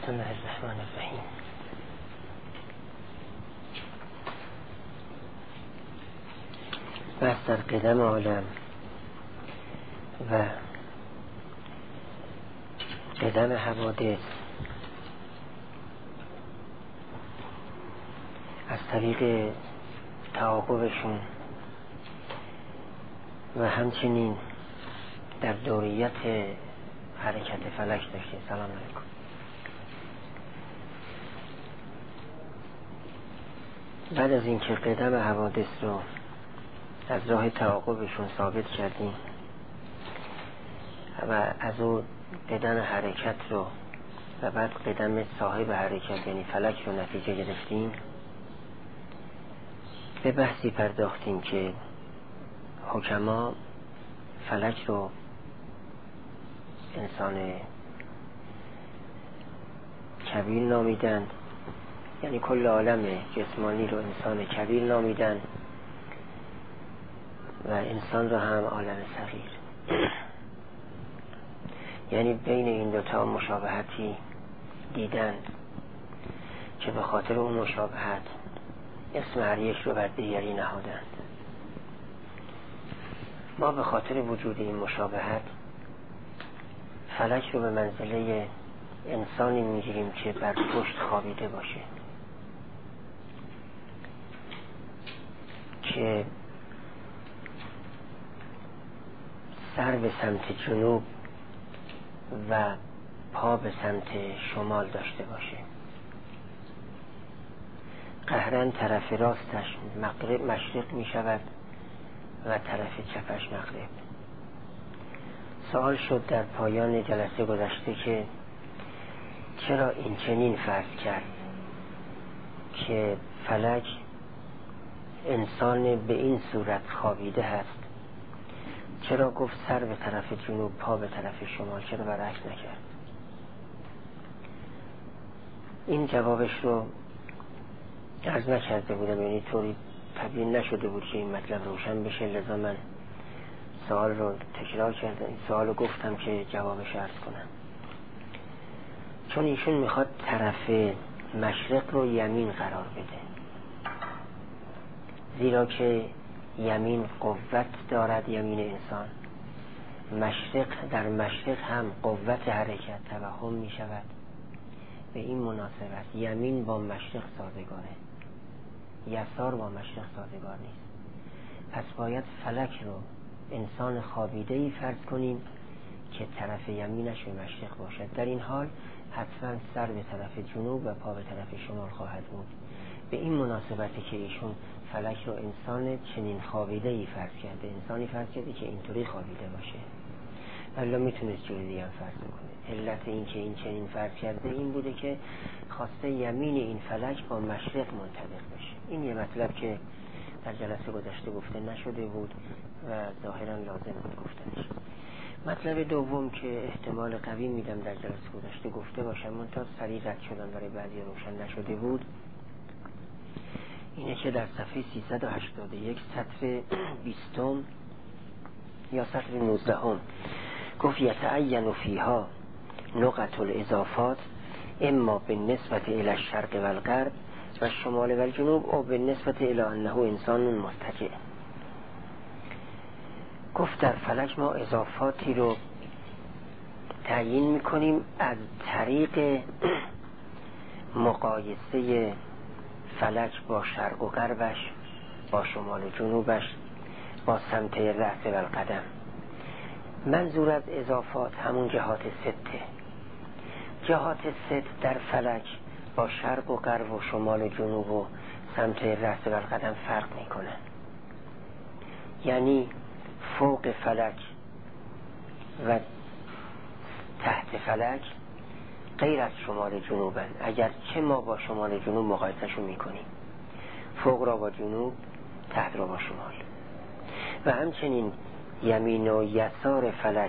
بسم الله الرحمن الرحیم. بحث در قدم عالم و قدم حوادث از طریق تعاقبشون و همچنین در دوریت حرکت فلک داشتیم. سلام علیکم. بعد از اینکه قدم حوادث رو از راه تعاقبشون ثابت کردیم و از اون قدم حرکت رو و بعد قدم صاحب حرکت یعنی فلک رو نتیجه گرفتیم، به بحثی پرداختیم که حکما فلک رو انسان کبیر نامیدند، یعنی کل عالم جسمانی رو انسان کبیر نامیدند و انسان رو هم عالم صغیر. یعنی بین این دوتا مشابهتی دیدند که به خاطر اون مشابهت اسم هر یک رو بر دیگری نهادند. ما به خاطر وجود این مشابهت فلک رو به منزله انسانی میگیریم که بر پشت خوابیده باشه، که سر به سمت جنوب و پا به سمت شمال داشته باشه. قهرن طرف راستش مشرق می شود و طرف چپش مغرب. سوال شد در پایان جلسه گذشته که چرا این چنین فرض کرد که فلک انسان به این صورت خوابیده هست؟ چرا گفت سر به طرف جنوب پا به طرف شمال؟ چرا برعکس نکرد؟ این جوابش رو عرض نکرده بودم، یعنی طوری تبیین نشده بود که این مطلب روشن بشه، لذا من سوال رو تکرار کردم. این سوال رو گفتم که جوابش عرض کنم، چون ایشون میخواد طرف مشرق رو یمین قرار بده، زیرا که یمین قوت دارد، یمین انسان. مشرق در مشرق هم قوت حرکت توهم می شود. به این مناسبت یمین با مشرق سازگاره، یسار با مشرق سازگار نیست. پس باید فلک رو انسان خوابیده‌ای فرض کنیم که طرف یمینش به مشرق باشد. در این حال حتما سر به طرف جنوب و پا به طرف شمال خواهد بود. به این مناسبتی که ایشون فلک رو انسان چنین خوابیده‌ای فرض کرده، انسانی فرض کرده که اینطوری خوابیده باشه. ولی میتونست جوری دیگه فرض کنه. علت این که این چنین فرض کرده این بوده که خواسته یمین این فلک با مشرق منطبق بشه. این یه مطلب که در جلسه گذشته گفته نشده بود و ظاهرا لازم بود گفتنش. مطلب دوم که احتمال قوی میدم در جلسه گذشته گفته باشم، منتها سریع رد شدن برای بعضی روشن نشده بود، اینه که در صفحه 381 سطر 20 یا سطر 19 گفت یتعین فیها نقط الاضافات اما بالنسبت الى الشرق و الغرب و شمال و الجنوب او بالنسبت الى انه انسان مستجع. گفت در فلک ما اضافاتی رو تعیین میکنیم از طریق مقایسه فلک با شرق و غربش، با شمال و جنوبش، با سمت رأس و القدم. منظور از اضافات همون جهات سته. جهات ست در فلک با شرق و غرب و شمال و جنوب و سمت رأس و القدم فرق میکنه. یعنی فوق فلک و تحت فلک غیر از شمال جنوبن، اگر چه ما با شمال جنوب مقایسه‌شو میکنیم، فوق را با جنوب، تحت را با شمال. و همچنین یمین و یسار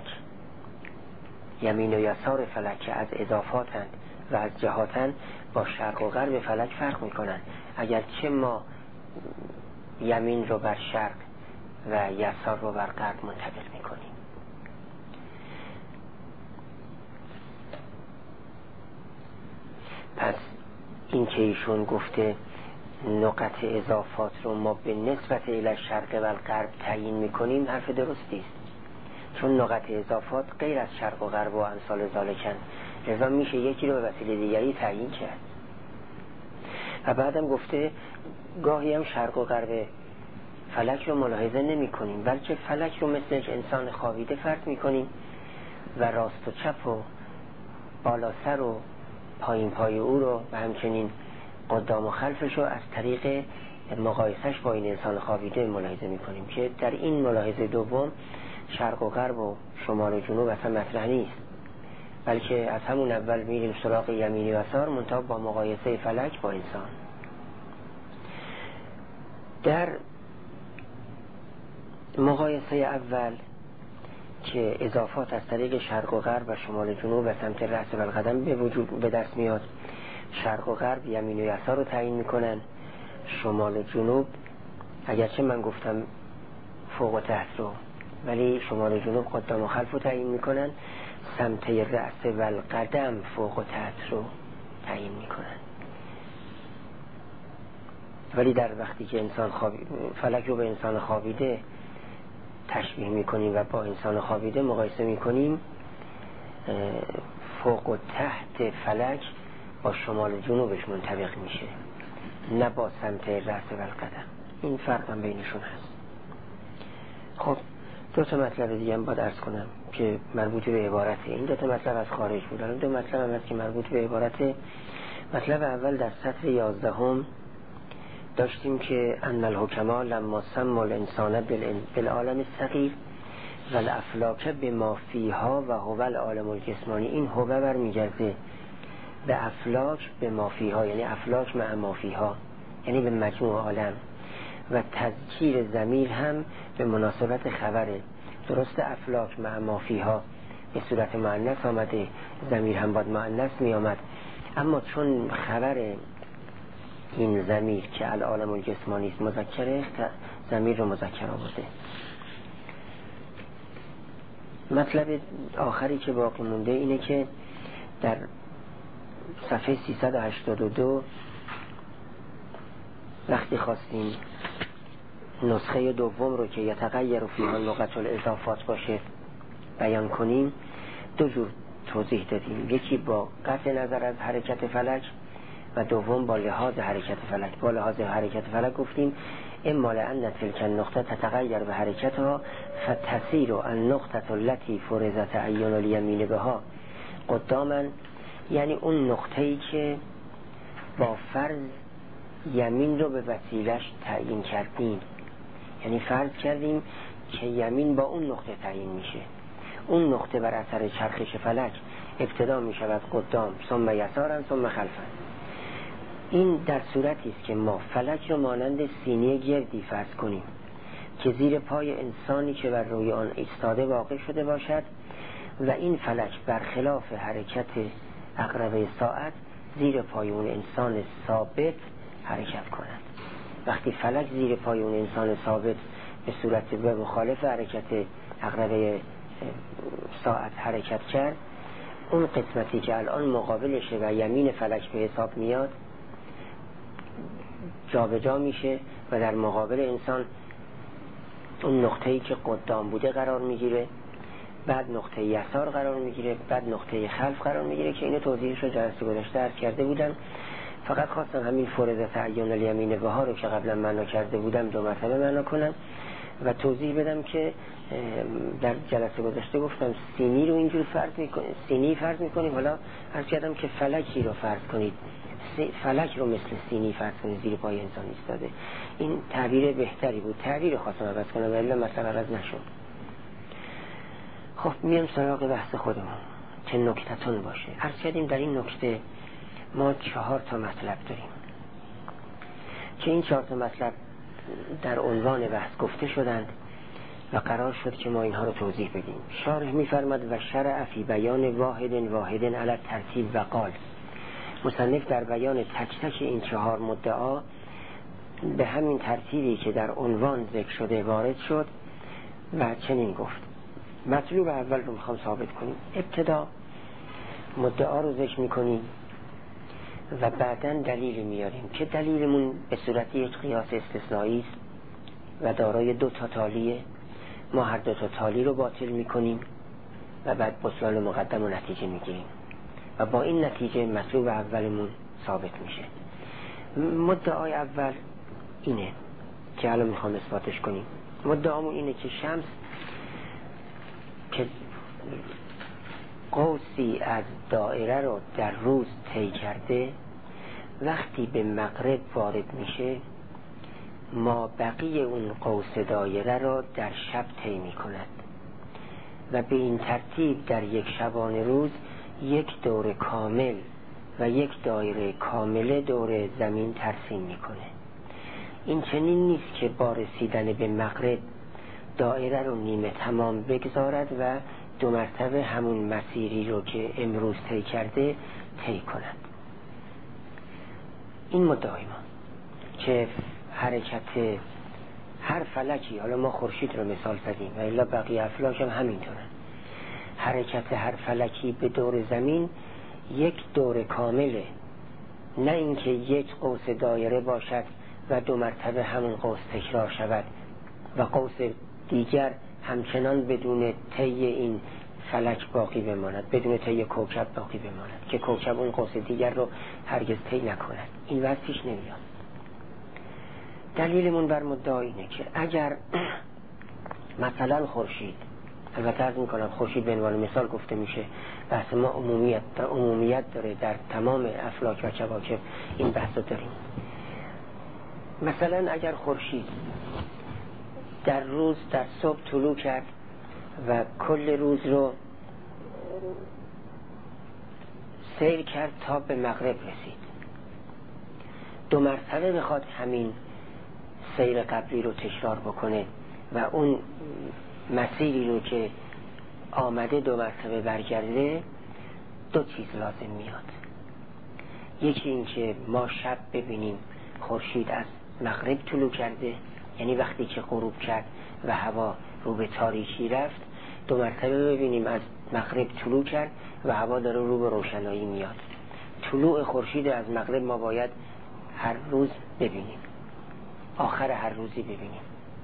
فلک که از اضافاتن و از جهاتن با شرق و غرب فلک فرق میکنن، اگر چه ما یمین رو بر شرق و یسار رو بر غرب منطبق میکنیم. این که ایشون گفته نقط اضافات رو ما به نسبت الی شرق و الغرب تعیین میکنیم حرف درستی است، چون نقط اضافات غیر از شرق و غرب و امثال ذالکن، لذا میشه یکی رو به وسیله دیگری تعیین کرد. و بعدم گفته گاهی هم شرق و غرب فلک رو ملاحظه نمی کنیم، بلکه فلک رو مثل انسان خوابیده فرض می کنیم و راست و چپ و بالا سر و پایین پای او رو و همچنین قدام و خلفش رو از طریق مقایسش با این انسان خوابیده ملاحظه می کنیم که در این ملاحظه دوم شرق و غرب و شمال و جنوب اصلا مطرح نیست، بلکه از همون اول میریم سراغ یمینی و یسار منتها با مقایسه فلک با انسان. در مقایسه اول که اضافات از طریق شرق و غرب و شمال و جنوب و سمت رأس و القدم به دست میاد، شرق و غرب یمین و یسار رو تعیین میکنن، شمال و جنوب اگرچه من گفتم فوق و تحت رو، ولی شمال و جنوب قدام و خلف رو تعیین میکنن، سمت رأس و القدم فوق و تحت رو تعیین میکنن. ولی در وقتی که انسان فلک رو به انسان خوابیده تشبیه میکنیم و با انسان خوابیده مقایسه میکنیم، فوق و تحت فلک با شمال و جنوبش منطبق میشه، نه با سمت رأس و القدم. این فرق هم بینشون هست. خب دو تا مطلب دیگه هم باید عرض کنم که مربوط به عبارته. این دو تا مطلب از خارج بود، دو مطلب هم هست که مربوط به عبارته. مطلب اول در سطر 11 داشتیم که ان الحکما لما سموا الانسان بالعالم الصغیر و الافلاک بما فیها و هو العالم الجسمانی. این هو برمیگرده به افلاک بما فیها، یعنی افلاک مع ما فیها، یعنی به مجموع عالم، و تذکیر ضمیر هم به مناسبت خبره. درست افلاک مع ما فیها به صورت مؤنث آمده، ضمیر هم باید مؤنث می آمد، اما چون خبر این ضمیر که العالم الجسمانی است مذکره، ضمیر رو مذکر آورده. مطلب آخری که باقی مونده اینه که در صفحه 382 وقتی خواستیم نسخه دوم رو که یتغیر فیها نقط الاضافات باشه بیان کنیم، دو جور توضیح دادیم، یکی با قطع نظر از حرکت فلک و دوم با لحاظ حرکت فلک. با لحاظ حرکت فلک گفتیم اما لأن تلک النقطه تتغیر به حرکتها فتصیر النقطه التي فرضت عین الیمین بها قداما، یعنی اون نقطه‌ای که با فرض یمین رو به وسیلش تعیین کردیم، یعنی فرض کردیم که یمین با اون نقطه تعیین میشه، اون نقطه بر اثر چرخش فلک ابتدا میشود قدام ثم یسارا ثم خلفا. این در صورتی است که ما فلک رو مانند سینه گردی فرض کنیم که زیر پای انسانی که بر روی آن ایستاده واقع شده باشد و این فلک برخلاف حرکت عقربه ساعت زیر پای اون انسان ثابت حرکت کند. وقتی فلک زیر پای اون انسان ثابت به صورت به مخالف حرکت عقربه ساعت حرکت کرد، اون قسمتی که الان مقابلشه و یمین فلک به حساب میاد جا به جا میشه و در مقابل انسان اون نقطه‌ای که قدام بوده قرار میگیره، بعد نقطه یسار قرار میگیره، بعد نقطه خلف قرار میگیره که اینو توضیحش رو جلسه گذشته عرض کرده بودم. فقط خواستم همین فرض تعین الیمین بها رو که قبلا معنا کرده بودم دو مرتبه معنا کنم و توضیح بدم که در جلسه گذشته گفتم سینی رو اینجور فرض میکنیم، حالا عرض کردم که فلکی رو فرض کنید، فلک رو مثل سینی فرض کنید زیر پای انسان ایستاده. این تعبیر بهتری بود، تعبیر خواستم عوض کنم ولی مثلا عوض نشد. خب میام سراغ بحث خودمون که نکتتون باشه. عرض کردیم در این نکته ما 4 تا مطلب داریم که این 4 تا مطلب در عنوان بحث گفته شدند و قرار شد که ما اینها رو توضیح بدیم. شارح می‌فرماد و شرع فی بیان واحد علی ترتیب و قال، مصنف در بیان تک تک این 4 مدعا به همین ترتیبی که در عنوان ذکر شده وارد شد و چنین گفت. مطلوب اول رو میخوام ثابت کنیم. ابتدا مدعا رو ذکر میکنیم و بعداً دلیل میاریم که دلیلمون به صورت یک قیاس استثنایی است و دارای 2 تا تالیه. ما هر 2 تا تالی رو باطل میکنیم و بعد بطلان مقدم و نتیجه میگیریم و با این نتیجه مطلوب اولمون ثابت میشه. مدعای اول اینه که الان میخوام اثباتش کنیم. مدعامون اینه که شمس که قوسی از دایره رو در روز طی کرده، وقتی به مغرب وارد میشه ما بقیه اون قوس دایره رو در شب طی میکند و به این ترتیب در یک شبانه روز یک دور کامل و یک دایره کامله دور زمین ترسیم میکنه. این چنین نیست که با رسیدن به مغرب دایره رو نیمه تمام بگذارد و 2 مرتبه همون مسیری رو که امروز طی کرده طی کند. این مدعای ما که حرکت هر فلکی، حالا ما خورشید رو مثال زدیم و الا بقیه افلاک هم همینطورن، حرکت هر فلکی به دور زمین یک دور کامله، نه اینکه یک قوس دایره باشد و 2 مرتبه همون قوس تکرار شود و قوس دیگر همچنان بدون طی این فلک باقی بماند، بدون طی کوکب باقی بماند که کوکب اون قوس دیگر رو هرگز طی نکند. این وضع پیش نمیاد. دلیلمون بر مدعا اینه که اگر مثلا خورشید، البته عرض میکنم خورشید به عنوان مثال گفته میشه، بحث ما عمومیت داره در تمام افلاک و کواکب، این بحث داریم. مثلا اگر خورشید در روز در صبح طلوع کرد و کل روز رو سیر کرد تا به مغرب رسید، 2 مرتبه بخواد همین سیر قبلی رو تکرار بکنه و اون مسیری رو که آمده 2 مرتبه برگرده، 2 چیز لازم میاد. یکی این که ما شب ببینیم خورشید از مغرب طلوع کرده، یعنی وقتی که غروب کرد و هوا رو به تاریکی رفت، 2 مرتبه ببینیم از مغرب طلوع کرد و هوا داره رو به روشنایی میاد. طلوع خورشید از مغرب ما باید هر روز ببینیم، آخر هر روزی ببینیم.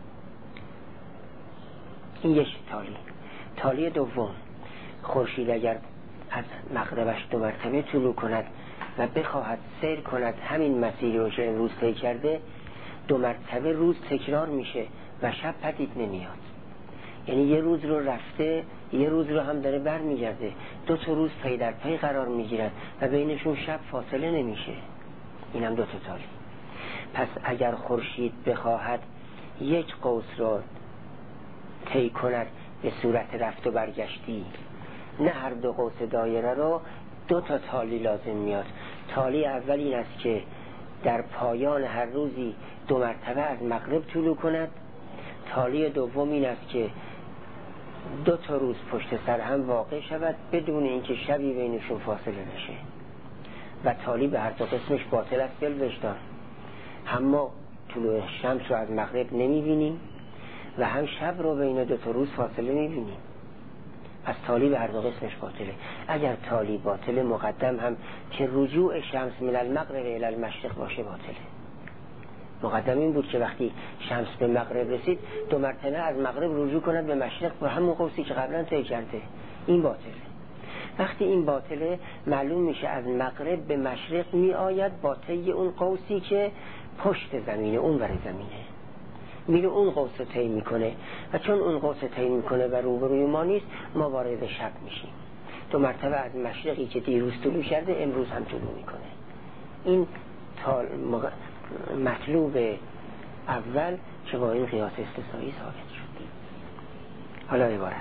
این یک تالی. تالی دوم، خورشید اگر از مغربش 2 مرتبه طلوع کند و بخواهد سیر کند همین مسیری رو که امروز طی کرده، 2 مرتبه روز تکرار میشه و شب پدید نمیاد. یعنی یه روز رو رفته، یه روز رو هم داره بر میگرده، 2 تا روز پی در پی قرار میگیرن و بینشون شب فاصله نمیشه. این هم 2 تا تالی. پس اگر خورشید بخواهد یک قوس رو طی کند به صورت رفت و برگشتی، نه هر 2 قوس دایره رو، 2 تا تالی لازم میاد. تالی اول این است که در پایان هر روزی 2 مرتبه از مغرب طلوع کند. تالی دوم این است که 2 تا روز پشت سر هم واقع شود بدون اینکه شبی بینشون فاصله نشه. و تالی به هر 2 قسمش باطل است بالوجدان. هم ما طلوع شمس رو از مغرب نمیبینیم و هم شب رو بین 2 تا روز فاصله میبینیم. از تالی به هر 2 قسمش باطله. اگر تالی باطله، مقدم هم که رجوع شمس من المغرب الی المشرق باشه باطله. مقدم این بود که وقتی شمس به مغرب رسید 2 مرتبه از مغرب رجوع کند به مشرق به همون قوسی که قبلا طی کرده. این باطله. وقتی این باطله، معلوم میشه از مغرب به مشرق می آید با طی اون قوسی که پشت زمینه، اون ور زمینه، میره اون قوس رو طی میکنه و چون اون قوس طی میکنه و روبروی ما نیست، ما وارد شب میشیم. 2 مرتبه از مشرقی که دیروز طلوع کرده امروز هم طلوع میکنه. این مطلوب اول که با این قیاس استثنایی ثابت شد. حالا عبارت: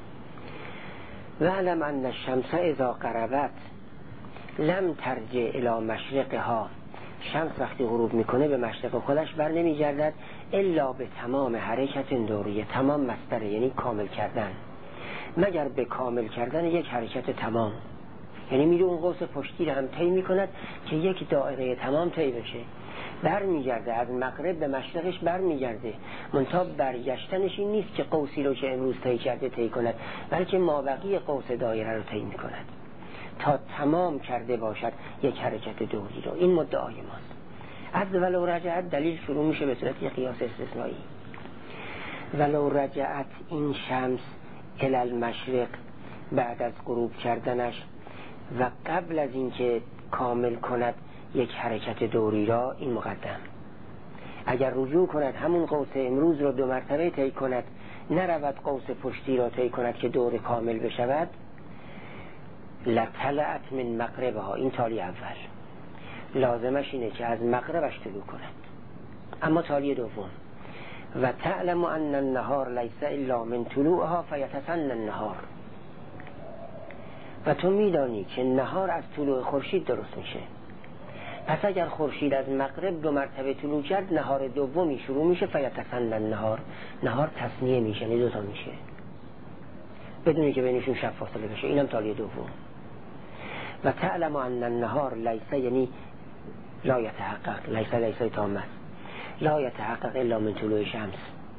و علم ان الشمس اذا غربت لم ترجع الی مشرقها. شمس وقتی غروب میکنه به مشرق خودش بر نمیگردد الا به تمام حرکت دوریه. تمام مصدره، یعنی کامل کردن، مگر به کامل کردن یک حرکت تمام. یعنی میره اون قوس پشتی رو هم طی میکند که یک دایره تمام طی بشه، بر میگرده از مغرب به مشرقش بر میگرده. منتها برگشتنش این نیست که قوسی رو که امروز طی کرده طی کند، بلکه مابقی قوس دایره رو طی میکند. تا تمام کرده باشد یک حرکت دوری رو. این مدعای ماست. از ولو رجعت دلیل شروع میشه به صورت قیاس استثنایی. ولو رجعت این شمس الی المشرق بعد از غروب کردنش و قبل از اینکه کامل کند یک حرکت دوری را، این مقدم. اگر رجوع کند همون قوس امروز رو 2 مرتبه طی کند، نرود قوس پشتی را طی کند که دور کامل بشود، لطلعت من مغربها، این تالی اول لازمش اینه که از مغربش طلوع کند. اما تالی دوم و تعلم ان النهار لیس الا من طلوعها فیتسن النهار، و تو میدانی که نهار از طلوع خورشید درست میشه. پس اگر خورشید از مغرب 2 مرتبه طلوع کرد، نهار دومی شروع میشه، فیتسن النهار، نهار تثنیه میشه، یعنی 2 تا میشه بدونی که بینشون شب فاصله بشه. اینم تالی دوم. و تعلم ان النهار لیس، یعنی لا یتحقق، لیس تامه، لا یتحقق الا من طلوع شمس،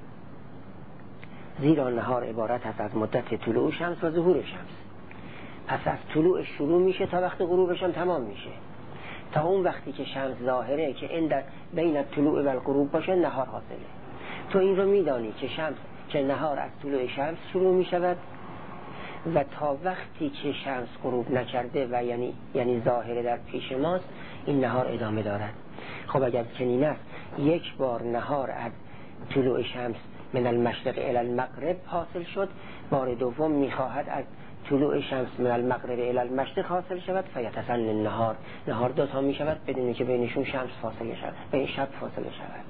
زیرا نهار عبارت هست از مدت طلوع شمس و ظهور شمس. پس از طلوع شروع میشه تا وقت غروبش هم تمام میشه. تا اون وقتی که شمس ظاهره که این در بین طلوع و الغروب باشه، نهار حاصله. تو این رو میدانی که نهار از طلوع شمس شروع میشود و تا وقتی که شمس غروب نکرده و یعنی ظاهره در پیش ماست، این نهار ادامه دارد. خب اگر چنین است، یک بار نهار از طلوع شمس من المشرق الی المغرب حاصل شد، بار دوم میخواهد از طلوع شمس من المغرب الی المشرق حاصل شود، فیتسن النهار، نهار 2 تا میشود بدون که بینشون شمس فاصله شود، بین شب فاصله شود.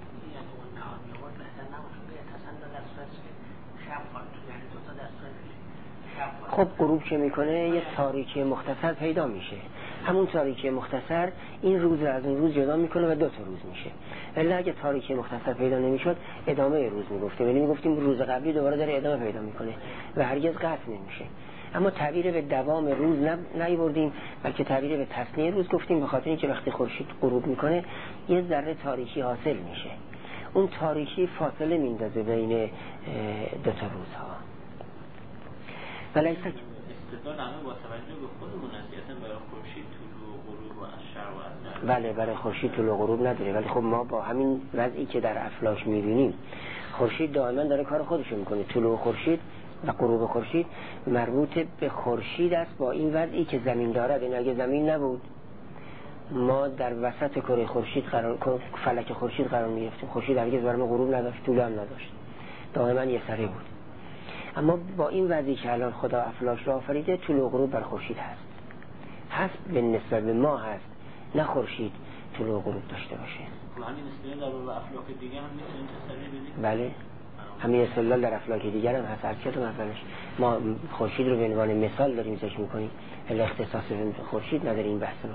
خب غروب که میکنه یه تاریکی مختصر پیدا میشه. همون تاریکی مختصر این روز رو از اون روز جدا میکنه و 2 تا روز میشه. ولی اگه تاریکی مختصر پیدا نمیشد، ادامه روز میگفتیم، یعنی میگفتیم روز قبلی دوباره داره ادامه پیدا میکنه و هرگز قطع نمیشه. اما تعبیر به دوام روز نیاوردیم، بلکه تعبیر به تثنیه روز گفتیم، به خاطر اینکه وقتی خورشید غروب میکنه یه ذره تاریکی حاصل میشه. اون تاریکی فاصله میندازه بین 2 تا روزها. ولی استدلال همه با توجه به خودمون است، برای خورشید طلوع و غروب و از شرق و از بله، برای خورشید طلوع و غروب نداره. ولی خب ما با همین وضعی که در افلاک میبینیم، خورشید دائما داره کار خودشو میکنه. طلوع خورشید و غروب خورشید مربوط به خورشید است با این وضعی که زمین دارد. این اگه زمین نبود، ما در وسط کره خورشید فلک خورشید قرار می‌گرفتیم. خورشید هرگز برای ما غروب نداشت، طلوع هم نداشت، دائما یه سره بود. اما با این وضعی که الان خدا افلاک را آفریده، طلوع و غروب بر خورشید هست به نسبت به ما هست، نه خورشید طلوع و غروب داشته باشه. همین استدلال در افلاک دیگه هم میتونیم تسری بدیم. بله، همین استدلال در افلاک دیگر هم هست. هرچند اولش ما خورشید رو به عنوان مثال داریم ذکر می‌کنیم، الا اختصاص خورشید نداره این بحث ما.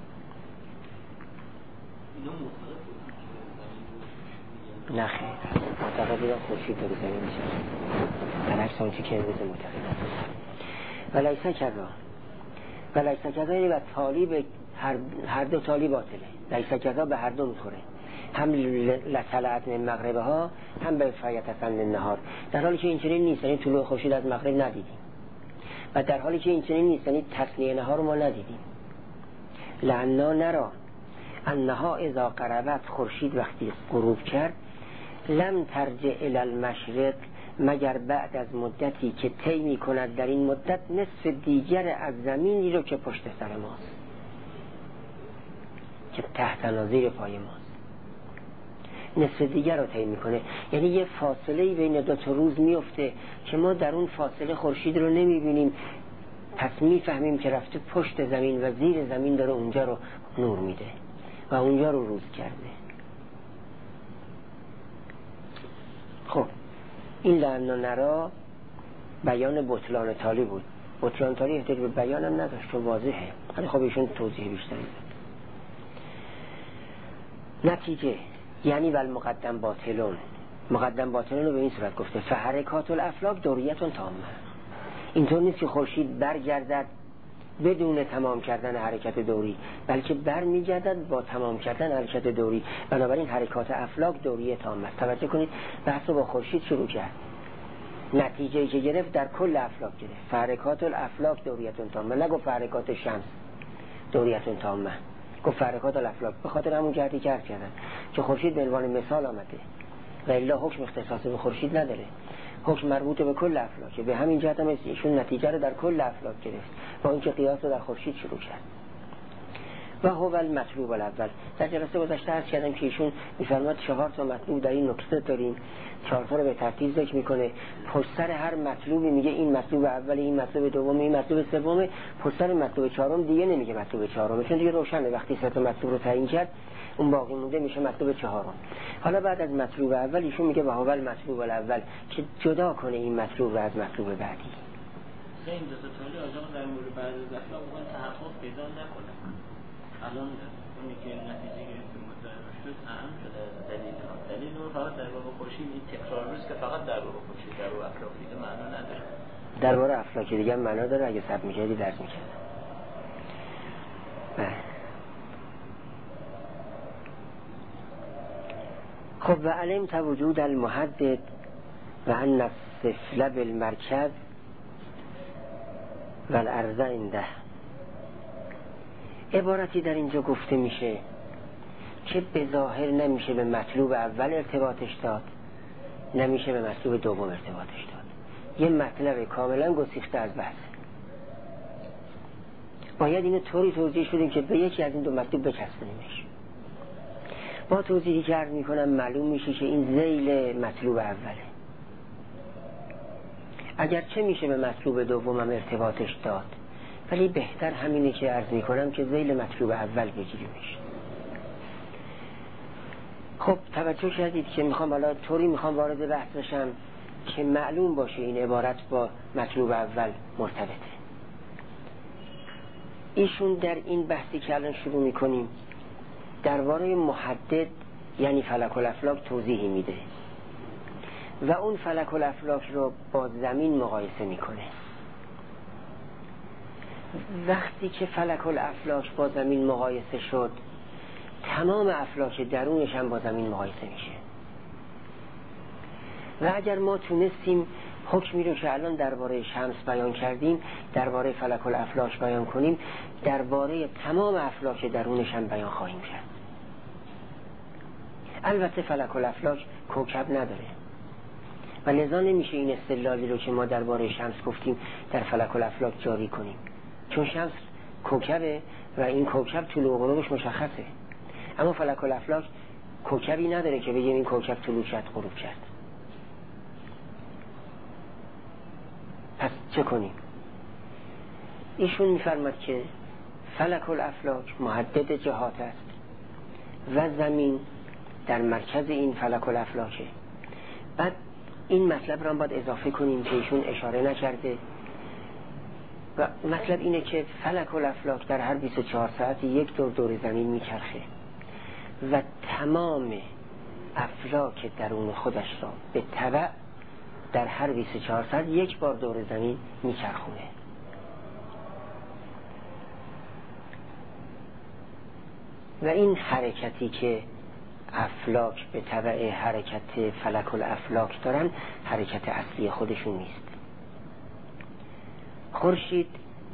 نه خیر، معتقد بودم خورشید داره زمین میشه، برعکس آنچه که امروز معتقد است. ولیس کذا یعنی و تالی به هر 2 تالی باطله. لیس کذا به هر 2 میخوره، هم لطلعت من مغربها، هم به فیتسن النهار. در حالی که این چنین نیست، یعنی طلوع خورشید از مغرب ندیدیم، و در حالی که این چنین نیست، یعنی تثنیه نهار رو ما ندیدیم. لعنا نرا انها اذا قربت، خورشید وقتی غروب کرد، لم ترجع الی المشرق، مگر بعد از مدتی که طی می‌کند در این مدت نصف دیگر از زمینی رو که پشت سر ماست، که تحت نظیر پای ماست، نصف دیگر رو طی می‌کنه. یعنی یه فاصله بین 2 تا روز میفته که ما در اون فاصله خورشید رو نمی‌بینیم، پس می‌فهمیم که رفته پشت زمین و زیر زمین داره اونجا رو نور میده و اونجا رو روز کرده. خب این لعنا نرا بیان بطلان تالی بود. بطلان تالی احتیاج به بیان هم نداشت، چون واضحه، ولی خب ایشون توضیح بیشتری داد. نتیجه یعنی والمقدم باطلون، مقدم باطلون رو به این صورت گفته فحرکات الافلاک دوریتون تامه. اینطور نیست که خورشید برگردد بدون تمام کردن حرکت دوری، بلکه برمیگردد با تمام کردن حرکت دوری. بنابراین حرکات افلاک دوریه تامه. توجه کنید، بحث رو با خورشید شروع کرد، نتیجه‌ای که گرفت در کل افلاک گرفت. فحرکات الافلاک دوریتون تامه، نگو فحرکات شمس دوریتون تامه، گفت فحرکات الافلاک. به خاطر همون جهتی که عرض کردم که خورشید به عنوان مثال آمده و الا حکم اختصاص به خورشید نداره، حکم مربوط به کل افلاکه. به همین جهت هم ایشون نتیجه رو در کل افلاک گرفت با اینکه قیاس رو در خورشید شروع کرد. و هو المطلوب الاول. در جلسه گذشته عرض کردم که ایشون می‌فرماد 4 تا مطلوب در این نکته داریم، 4 تا رو به ترتیب ذکر میکنه. پشت سر هر مطلوبی میگه این مطلوب اول، این مطلوب دوم، این مطلوب سوم. پشت سر مطلوب چهارم دیگه نمیگه مطلوب چهارم، چون دیگه روشنه وقتی 3 تا مطلوب رو تعیین کرد اون باقی مونده میشه مطلوب چهارم. حالا بعد از مطلوب اول ایشون میگه و هو المطلوب الاول، که جدا کنه این مطلوب رو از مطلوب بعدی. این دو تا طوری آجاق در مورد بعد از اخلاق بخوان تحقق پیدا نکنه. الان اونی که نتیجه گرفتیم متوجه شد اهم شده دلیل اون فقط در باب خورشید این تکرار نیست که فقط در باب خورشید، در باب افلاک دیگه معنا نداره. در باب افلاک دیگه معنا داره، اگه ثبت می‌کردی درس می‌کردم. خب و علم توجود المحدد و ان السفل بالمرکز و الارض عنده. عبارتی در اینجا گفته میشه که به ظاهر نمیشه به مطلوب اول ارتباطش داد، نمیشه به مطلوب دوم ارتباطش داد. یه مطلب کاملا گسیخته از بحث. باید اینو طوری توضیح شدیم که به یکی از این دو مطلوب بچسبونیمش. با توضیحی که عرض میکنم معلوم میشه که این ذیل مطلوب اوله. اگر چه میشه به مطلوب دومم ارتباطش داد، ولی بهتر همینه که عرض میکنم که ذیل مطلوب اول بگیریمش. خب توجه کردید که میخوام حالا طوری وارد بحث بشم که معلوم باشه این عبارت با مطلوب اول مرتبطه. ایشون در این بحثی که الان شروع میکنیم درباره محدد یعنی فلک الافلاک توضیحی میده و اون فلک الافلاک رو با زمین مقایسه میکنه. وقتی که فلک الافلاک با زمین مقایسه شد، تمام افلاک درونش هم با زمین مقایسه میشه. و اگر ما تونستیم حکمی رو که الان درباره شمس بیان کردیم درباره فلک الافلاک بیان کنیم، درباره تمام افلاک درونش هم بیان خواهیم کرد. البته فلک الافلاک کوکب نداره و لذا نمیشه این استدلالی رو که ما درباره شمس گفتیم در فلک الافلاک جاری کنیم، چون شمس کوکبه و این کوکب طلوع و غروبش مشخصه. اما فلک الافلاک کوکبی نداره که بگیم این کوکب طلوع کرد غروب کرد. پس چه کنیم؟ ایشون میفرماد که فلک الافلاک محدد جهات است و زمین در مرکز این فلک الافلاکه. بعد این مطلب را هم باید اضافه کنیم که ایشون اشاره نکرده و مطلب اینه که فلک الافلاک در هر 24 ساعت یک دور زمین میچرخه و تمام افلاک درون خودش را به تبع در هر 24 ساعت یک بار دور زمین میچرخونه. و این حرکتی که افلاک به تبع حرکت فلک الافلاک دارن حرکت اصلی خودشون نیست. خورشید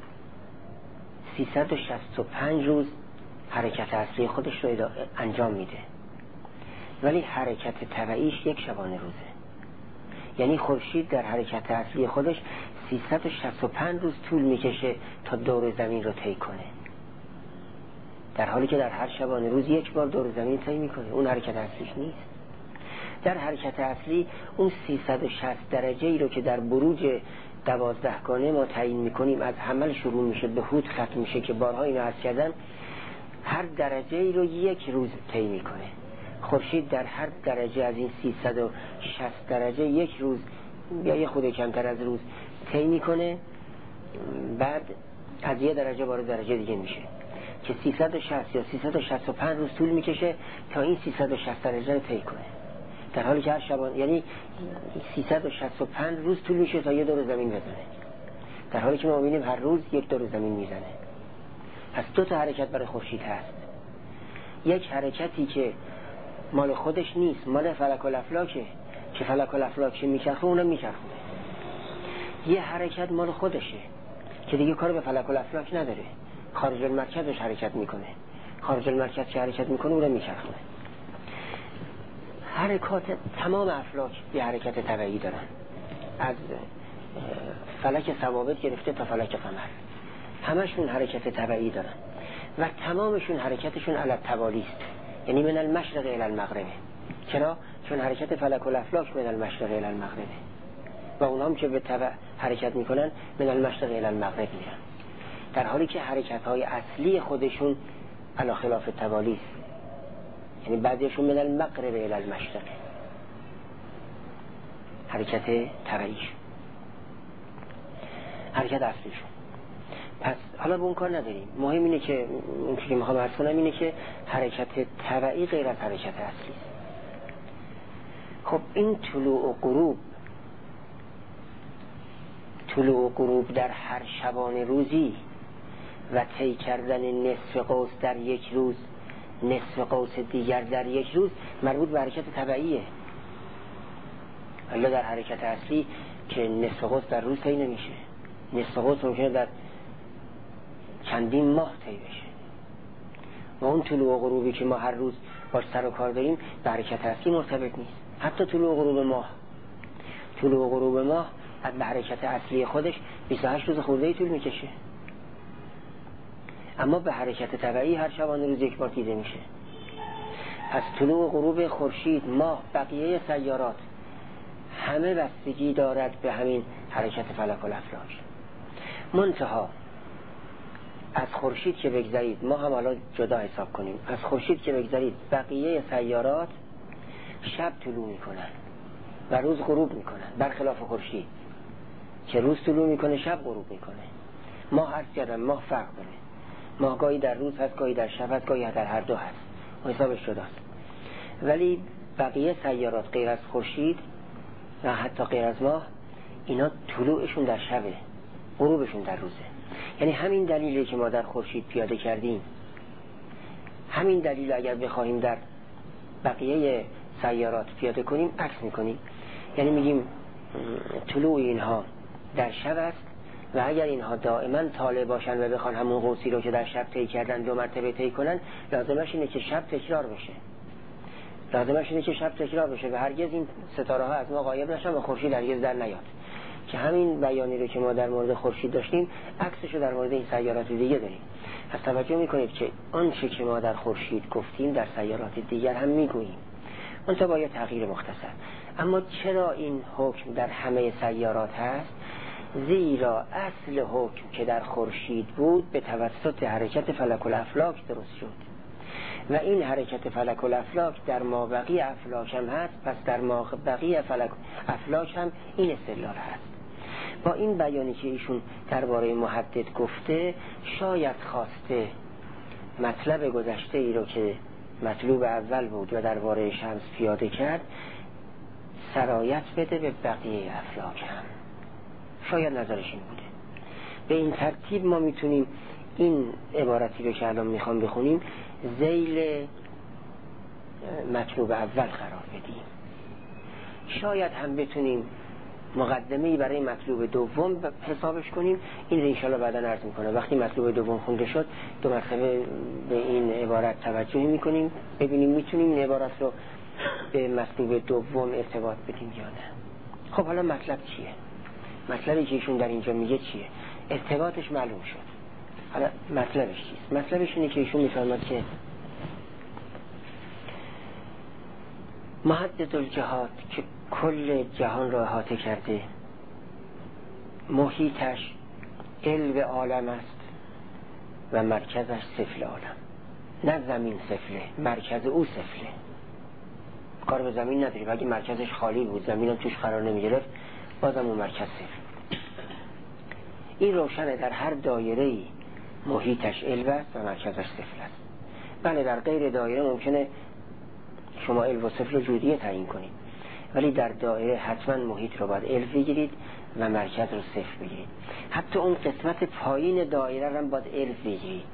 365 روز حرکت اصلی خودش رو انجام میده، ولی حرکت تبعیش یک شبانه روزه. یعنی خورشید در حرکت اصلی خودش 365 روز طول میکشه تا دور زمین رو طی کنه، در حالی که در هر شبانه روز یک بار دور زمین طی میکنه. اون حرکت اصلیش نیست. در حرکت اصلی اون 360 درجه ای رو که در بروج 12گانه ما تعیین میکنیم از حمل شروع میشه به هود ختم میشه که بارها اینو عرض کردم، هر درجه ای رو یک روز طی میکنه. خورشید در هر درجه از این 360 درجه یک روز یا یه خود کمتر از روز طی میکنه، بعد از یه درجه وارد درجه دیگه میشه که 360 یا 365 روز طول میکشه تا این 360 درجه رو طی کنه، در حالی که هر شبان یعنی 365 روز طول میشه تا یه دور زمین بزنه، در حالی که ما می‌بینیم هر روز یک دور زمین میزنه. پس دو تا حرکت برای خورشید هست. یک حرکتی که مال خودش نیست، مال فلک الافلاکه که فلک الافلاک میچرخه اونم میچرخونه. یه حرکت مال خودشه که دیگه کار به فلک و افلاک نداره، خارج المرکزش حرکت میکنه، خارج المرکز که حرکت میکنه اون رو میچرخونه. حرکات تمام افلاک یه حرکت تبعی دارن، از فلک ثوابت گرفته تا فلک قمر همشون حرکت تبعی دارن و تمامشون حرکتشون علی التوالی است، یعنی من المشرق الی المغرب. چرا؟ چون حرکت فلک و افلاک من المشرق الی المغرب و اونها هم که به تبع حرکت میکنن من المشرق الی المغرب میرن، در حالی که حرکت های اصلی خودشون علی خلاف التوالی است، یعنی بعضیشون من المغرب الی المشرق، حرکت تبعیش، حرکت اصلیشون. پس حالا به اون کار نداریم، مهم اینه که اون که میخوام عرض کنم اینه که حرکت تبعی غیر از حرکت اصلی است. خب این طلوع و غروب در هر شبانه روزی و طی کردن نصف قوس در یک روز، نصف قوس دیگر در یک روز، مربوط به حرکت تبعیه. حالا در حرکت اصلی که نصف قوس در روز طی نمیشه، نصف قوس ممکنه در چندین ماه طی بشه و اون طلوع و غروبی که ما هر روز باش سر و کار داریم به حرکت اصلی مرتبط نیست. حتی طلوع و غروب ماه از به حرکت اصلی خودش 28 روز خورده طول میکشه، اما به حرکت تبعی هر شبانه روز یک بار دیده میشه. از طلوع و غروب خورشید، ماه، بقیه سیارات همه بستگی دارد به همین حرکت فلک و افلاک. منتها از خورشید که بگذرید، ما هم حالا جدا حساب کنیم، از خورشید که بگذرید بقیه سیارات شب طلوع میکنن و روز غروب میکنن، برخلاف خورشید که روز طلوع میکنه شب غروب میکنه. ماه عرض کردم ماه فرق داره، ماه گاهی در روز هست، گاهی در شب هست، گاهی در هر دو هست و حسابش جداست. ولی بقیه سیارات غیر از خورشید و حتی غیر از ماه اینا طلوعشون در شبه، غروبشون در روزه. یعنی همین دلیلی که ما در خورشید پیاده کردیم، همین دلیل اگر بخواهیم در بقیه سیارات پیاده کنیم عکس میکنیم. یعنی میگیم طلوع اینها در شب است و اگر اینها دائما طالع باشن و بخوان همون قوسی رو که در شب طی کردن 2 مرتبه طی کنن، لازمش اینه که شب تکرار بشه و هرگز این ستاره ها از ما غایب نشن و خورشید هرگز در نیاد. که همین بیانی رو که ما در مورد خورشید داشتیم عکسش رو در مورد این سیارات دیگه داریم. پس توجه میکنید که آنچه که ما در خورشید گفتیم در سیارات دیگر هم میگوییم، اون تا با یه تغییر مختصر. اما چرا این حکم در همه سیارات هست؟ زیرا اصل حکم که در خورشید بود به توسط حرکت فلک الافلاک درست شد و این حرکت فلک الافلاک در مابقی افلاک هم هست، پس در مابقی فلک افلاک هم این استدلال هست. با این بیانی که ایشون درباره محدد گفته، شاید خواسته مطلب گذشته ای رو که مطلوب اول بود و درباره شمس پیاده کرد سرایت بده به بقیه افلاک هم، شاید نظرش این بوده. به این ترتیب ما میتونیم این عبارتی رو که الان میخوام بخونیم ذیل مطلوب اول قرار بدیم. شاید هم بتونیم مقدمه‌ای برای مطلوب دوم حسابش کنیم. این رو انشاءالله بعدا عرض میکنم. وقتی مطلوب دوم خونده شد 2 مرتبه به این عبارت توجه میکنیم، ببینیم میتونیم این عبارت رو به مطلوب دوم ارتباط بدیم یا نه. خب حالا مطلب چیه؟ مطلبی که ایشون در اینجا میگه چیه؟ ارتباطش معلوم شد. حالا مطلبش چیست؟ مطلبش اینه که ایشون میفرماد که محدد الجهات که کل جهان را احاطه کرده، محیطش علو عالم است و مرکزش سفل عالم. نه زمین سفله، مرکز او سفله. کار به زمین نداریم، اگه مرکزش خالی بود زمین هم توش قرار نمی گرفت بازم اون مرکز سفل. این روشنه در هر دایره‌ای محیطش علو است و مرکزش سفل است. بله در غیر دایره ممکنه شما علو و سفل رو جدیه تعیین کنید، ولی در دایره حتما محیط رو باید علو بگیرید و مرکز رو صفر بگیرید. حتی اون قسمت پایین دایره رو هم باید علو بگیرید،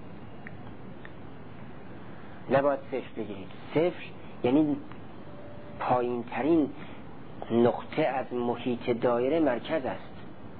نباید صفر بگیرید. صفر یعنی پایین ترین نقطه از محیط دایره مرکز است.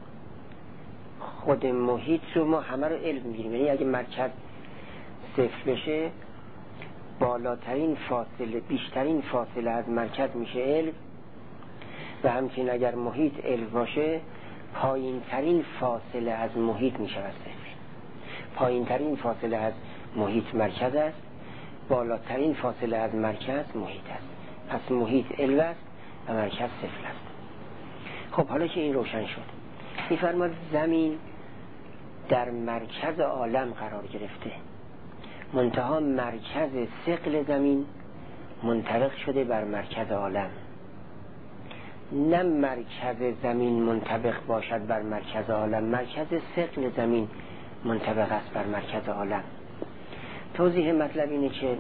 خود محیط رو ما همه رو علم میگیریم. یعنی اگه مرکز صفر بشه بالاترین فاصله بیشترین فاصله از مرکز میشه علم و همچنین اگر محیط علم باشه پایین ترین فاصله از محیط میشه صفر. پایین ترین فاصله از محیط مرکز است، بالاترین فاصله از مرکز محیط است. پس محیط علم است و مرکز صفر است. خب حالا که این روشن شد میفرماد زمین در مرکز عالم قرار گرفته، منتها مرکز ثقل زمین منطبق شده بر مرکز عالم، نه مرکز زمین منطبق باشد بر مرکز عالم، مرکز ثقل زمین منطبق است بر مرکز عالم. توضیح مطلب اینه که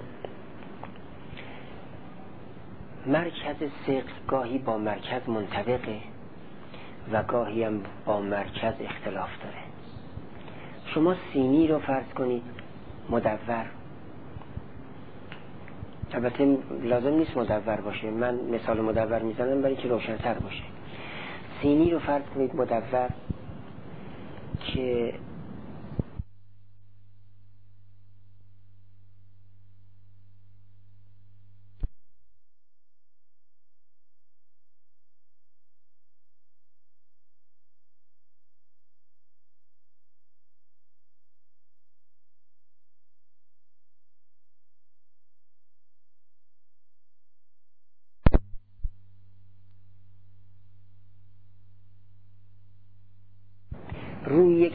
مرکز ثقل گاهی با مرکز منطبقه و گاهی هم با مرکز اختلاف داره. شما سینی رو فرض کنید مدور، البته لازم نیست مدور باشه، من مثال مدور میزنم برای که روشن‌تر باشه. سینی رو فرض کنید مدور که روی یک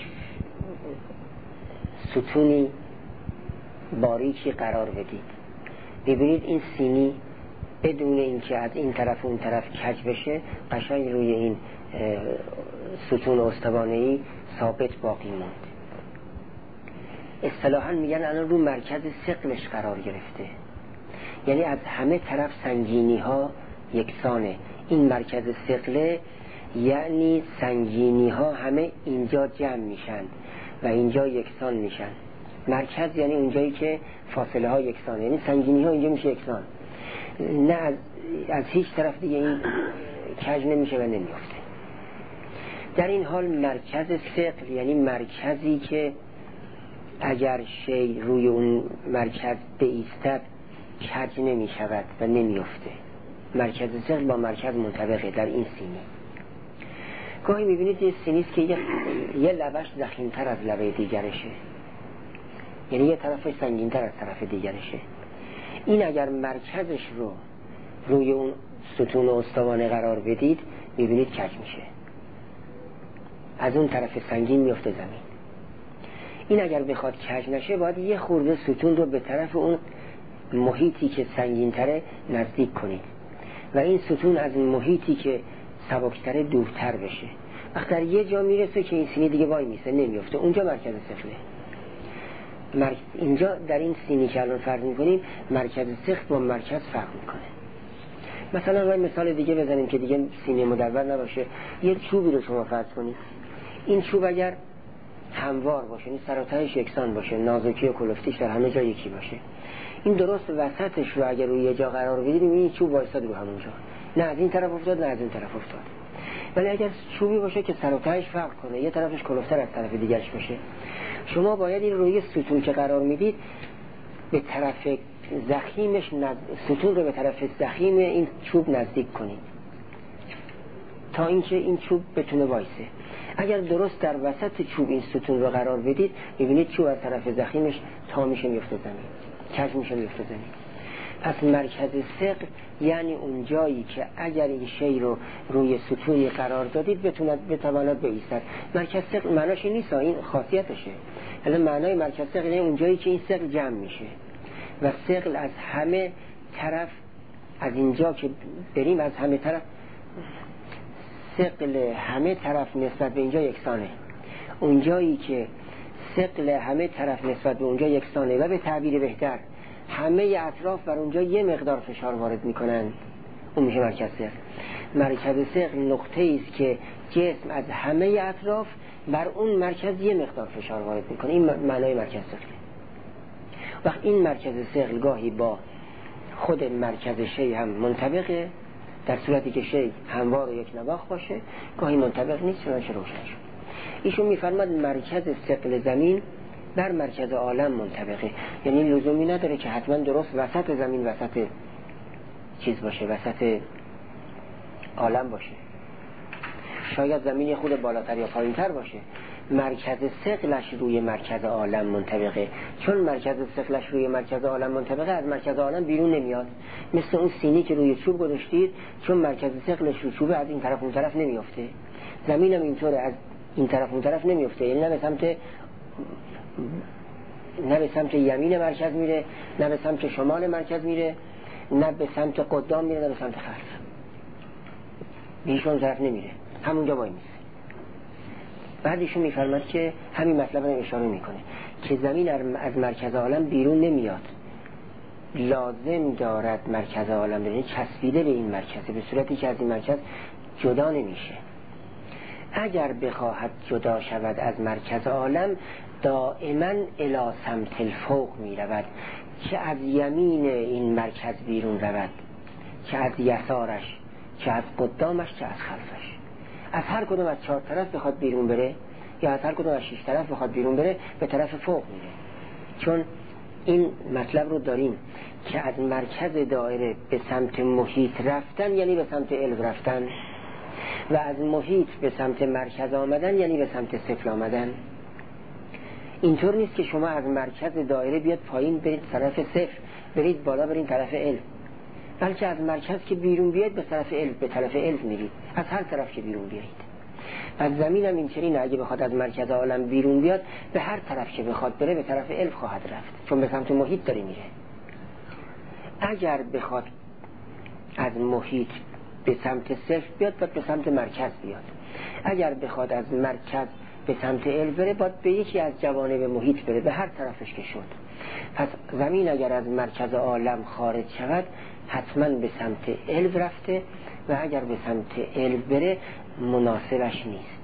ستونی باریکی قرار بدید، ببینید این سینی بدون اینکه از این طرف اون طرف کج بشه قشنگ روی این ستون استوانه‌ای ثابت باقی موند. اصطلاحاً میگن الان رو مرکز ثقلش قرار گرفته، یعنی از همه طرف سنگینی ها یکسانه. این مرکز ثقله یعنی سنگینی ها همه اینجا جمع میشن و اینجا یکسان میشن. مرکز یعنی اونجایی که فاصله ها یکسانه، یعنی سنگینی ها اینجا میشه یکسان، نه از هیچ طرف دیگه این کج نمیشه و نمیافته. در این حال مرکز ثقل یعنی مرکزی که اگر شی روی اون مرکز بایستد کج نمیشود و نمیافته. مرکز ثقل با مرکز منطبقه در این سینی. گاهی میبینید یه سینیست که یه لبش ضخیم‌تر از لبه دیگرشه، یعنی یه طرفش سنگین‌تر از طرف دیگرشه. این اگر مرکزش رو روی اون ستون استوانه قرار بدید میبینید کج میشه، از اون طرف سنگین میفته زمین. این اگر بخواد کج نشه باید یه خورده ستون رو به طرف اون محیطی که سنگین‌تره نزدیک کنید و این ستون از محیطی که سبکتره دورتر بشه. وقتی در یه جا میرسه که این سینی دیگه وای میسه نمیفته، اونجا مرکز ثقله. اینجا در این سینی که الان فرض میکنیم مرکز ثقل با مرکز فرق میکنه. مثلا روی مثال دیگه بزنیم که دیگه سینی مدور نباشه. یه چوبی رو شما فرض کنید، این چوب اگر هموار باشه، یعنی سر و تهش یکسان باشه، نازکی و کلفتیش در همه جا یکی باشه، این درست وسطش رو اگر روی یه جا قرار بدید این چوب وایساد رو همونجا، نه از این طرف افتاد نه از اون طرف افتاد. ولی اگر چوبی باشه که سر و تهش فرق کنه، یه طرفش کلفتر از طرف دیگرش باشه، شما باید این روی ستون که قرار میدید به طرف ضخیمش ستون رو به طرف ضخیم این چوب نزدیک کنید تا اینکه این چوب بتونه وایسه. اگر درست در وسط چوب این ستون رو قرار بدید میبینید چوب از طرف ضخیمش تا میشه میفته زمین، کج میشه میفته زمین. پس مرکز ثقل یعنی اون جایی که اگر این شی رو روی ستونی قرار دادید بتواند بایستد. مرکز ثقل معناش نیست، این خاصیتشه. الان معنای مرکز ثقل یعنی اون جایی که این ثقل جمع میشه و ثقل از همه طرف، از اینجا که بریم از همه طرف ثقل همه طرف نسبت به اینجا یکسانه. اون جایی که ثقل همه طرف نسبت به اونجا یکسانه و به تعبیر بهتر همه اطراف بر اونجا یه مقدار فشار وارد میکنن، اون میشه مرکز ثقل. مرکز ثقل نقطه‌ای است که جسم از همه اطراف بر اون مرکز یه مقدار فشار وارد میکنه، این معنای مرکز ثقل. وقت این مرکز ثقل گاهی با خود مرکز شی هم منطبقه، در صورتی که شی هموار و یک نواخت باشه، گاهی منطبق نیست. چنانچه روشن شد ایشون میفرماد مرکز ثقل زمین بر مرکز عالم منطبقه، یعنی لزومی نداره که حتما درست وسط زمین وسط چیز باشه، وسط عالم باشه، شاید زمین خود بالاتر یا پایینتر باشه. مرکز ثقلش روی مرکز عالم منطبقه، چون مرکز ثقلش روی مرکز عالم منطبقه از مرکز عالم بیرون نمیاد. مثل اون سینی که روی چوب گذاشتید، چون مرکز ثقلش رو چوبه از این طرف اون طرف نمیافته. زمین هم اینطوره، از این طرف اون طرف نمیافته، یعنی نه به سمت یمین مرکز میره، نه به سمت شمال مرکز میره، نه به سمت قدام میره، نه به سمت خلف، بیشون طرف نمیره، همونجا وای میسته. بعد ایشون میفرماد که همین مطلب رو اشاره میکنه که زمین از مرکز عالم بیرون نمیاد، لازم دارد مرکز عالم بره، چسبیده به این مرکز، به صورتی که از این مرکز جدا نمیشه. اگر بخواهد جدا شود از مرکز عالم، دائما الی سمت الفوق می رود، که از یمین این مرکز بیرون رود، که از یسارش، که از قدامش، که از خلفش. از هر کدوم از 4 طرف بخواد بیرون بره، یا از هر کدوم از 6 طرف بخواد بیرون بره، به طرف فوق میره. چون این مطلب رو داریم که از مرکز دایره به سمت محیط رفتن یعنی به سمت علو رفتن، و از محیط به سمت مرکز آمدن یعنی به سمت صفر آمدن. اینطور نیست که شما از مرکز دایره بیاد پایین برید طرف صفر، برید بالا برید طرف علو، بلکه از مرکز که بیرون بیاد به طرف علو، به طرف علو میرید، از هر طرف که بیرون بیایید. پس زمین هم اینطوری، اگه بخواد از مرکز عالم بیرون بیاد، به هر طرف که بخواد بره به طرف علو خواهد رفت، چون به سمت محیط داره میره. اگر بخواد از محیط به سمت صفر بیاد، باید به سمت مرکز بیاد. اگر بخواد از مرکز به سمت علو بره، باید به یکی از جوانب محیط بره، به هر طرفش که شد. پس زمین اگر از مرکز عالم خارج شود، حتما به سمت علو رفته، و اگر به سمت علو بره مناسبش نیست.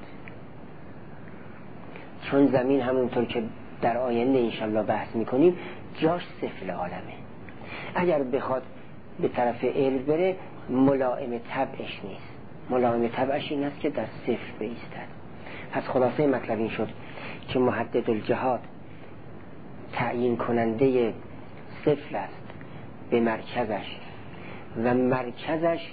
چون زمین همونطور که در آینده انشالله بحث میکنیم جاش صفر عالمه. اگر بخواد به طرف علو بره ملائم طبعش نیست، ملائم طبعش این است که در صفر بایستد. پس خلاصه مطلب این شد که محدد الجهات تعیین کننده صفر است به مرکزش، و مرکزش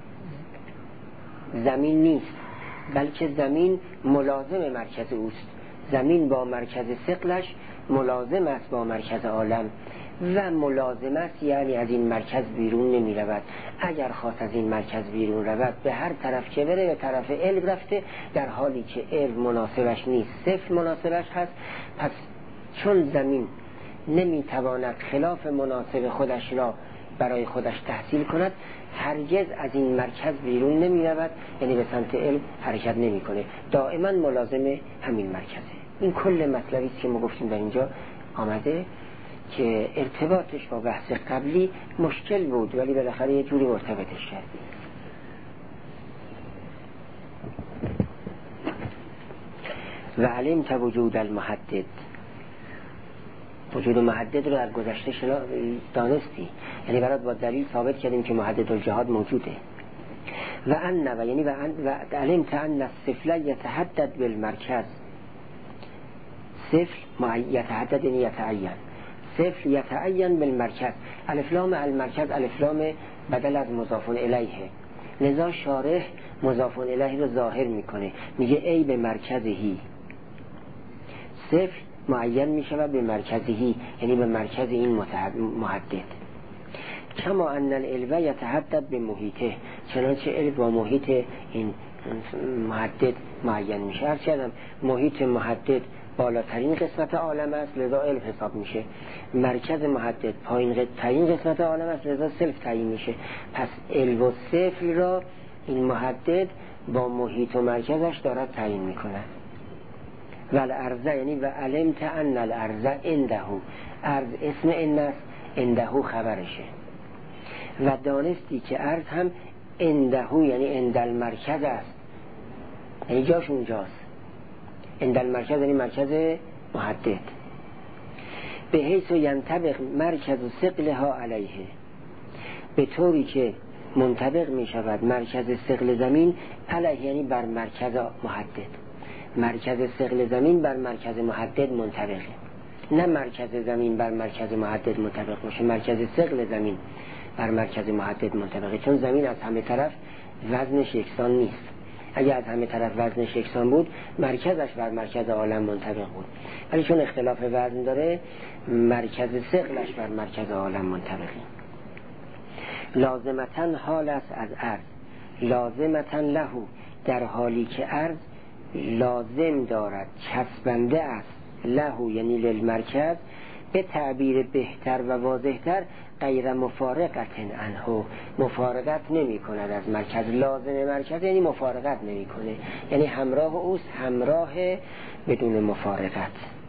زمین نیست، بلکه زمین ملازم مرکز اوست. زمین با مرکز ثقلش ملازم است با مرکز عالم، و ملازم است یعنی از این مرکز بیرون نمی رود. اگر خواست از این مرکز بیرون رود، به هر طرف که بره به طرف علو رفته، در حالی که علو مناسبش نیست، صفر مناسبش هست. پس چون زمین نمی تواند خلاف مناسب خودش را برای خودش تحصیل کند، هرگز از این مرکز بیرون نمی رود، یعنی به سمت علم حرکت نمی کنه، دائما ملازم همین مرکزه. این کل مطلبی است که ما گفتیم در اینجا آمده که ارتباطش با بحث قبلی مشکل بود، ولی بالاخره یه جوری مرتبطش کردیم. و علمت وجود المحدد، وجود محدد رو در گذشته دانستی، یعنی برات با دلیل ثابت کردیم که محدد الجهات موجوده. و علمت ان السفل یتحدد بالمرکز، سفل یتحدد یعنی یتعین، سفل یتعین بالمرکز. الف لام المرکز الف لام بدل از مضاف الیه، لذا شارح مضاف الیه رو ظاهر میکنه، میگه ای به مرکزهی. سفل معین میشود به مرکزهی، یعنی به مرکز این محدد. کما ان العلو یتحدد به محیطه، چنانچه علو با محیط این محدد معین میشه. هر چیزم محیط محدد بالاترین قسمت عالم است، لذا علو حساب میشه. مرکز محدد پایین ترین قسمت عالم است، لذا صفر تعیین میشه. پس علو و صفر را این محدد با محیط و مرکزش دارد تعیین میکنه. و الارض یعنی و علمت ان الارض عنده، ارض اسم ان است، عنده خبرشه. و دانستی که ارض هم عنده یعنی عند المرکز است، یعنی جاش اونجاست. عند المرکز یعنی مرکز محدد. به حیث ینطبق مرکز ثقلها علیه، به طوری که منطبق می شود مرکز ثقل زمین علیه یعنی بر مرکز محدد. مرکز ثقل زمین بر مرکز محدد منطبقه، نه مرکز زمین بر مرکز محدد منطبق باشه، مرکز ثقل زمین بر مرکز محدد منطبقه، چون زمین از همه طرف وزنش یکسان نیست. اگر از همه طرف وزنش یکسان بود مرکزش بر مرکز عالم منطبق بود، ولی چون اختلاف وزن داره مرکز ثقلش بر مرکز عالم منطبقه. لازمتن حال است از عرض، لازمتن لهو، در حالی که عرض لازم دارد، چسبنده است، لهو یعنی للمرکز، به تعبیر بهتر و واضحتر غیر مفارقت عنه، مفارقت نمی کند از مرکز. لازم مرکز یعنی مفارقت نمی کنه، یعنی همراه اوست، همراه بدون مفارقت.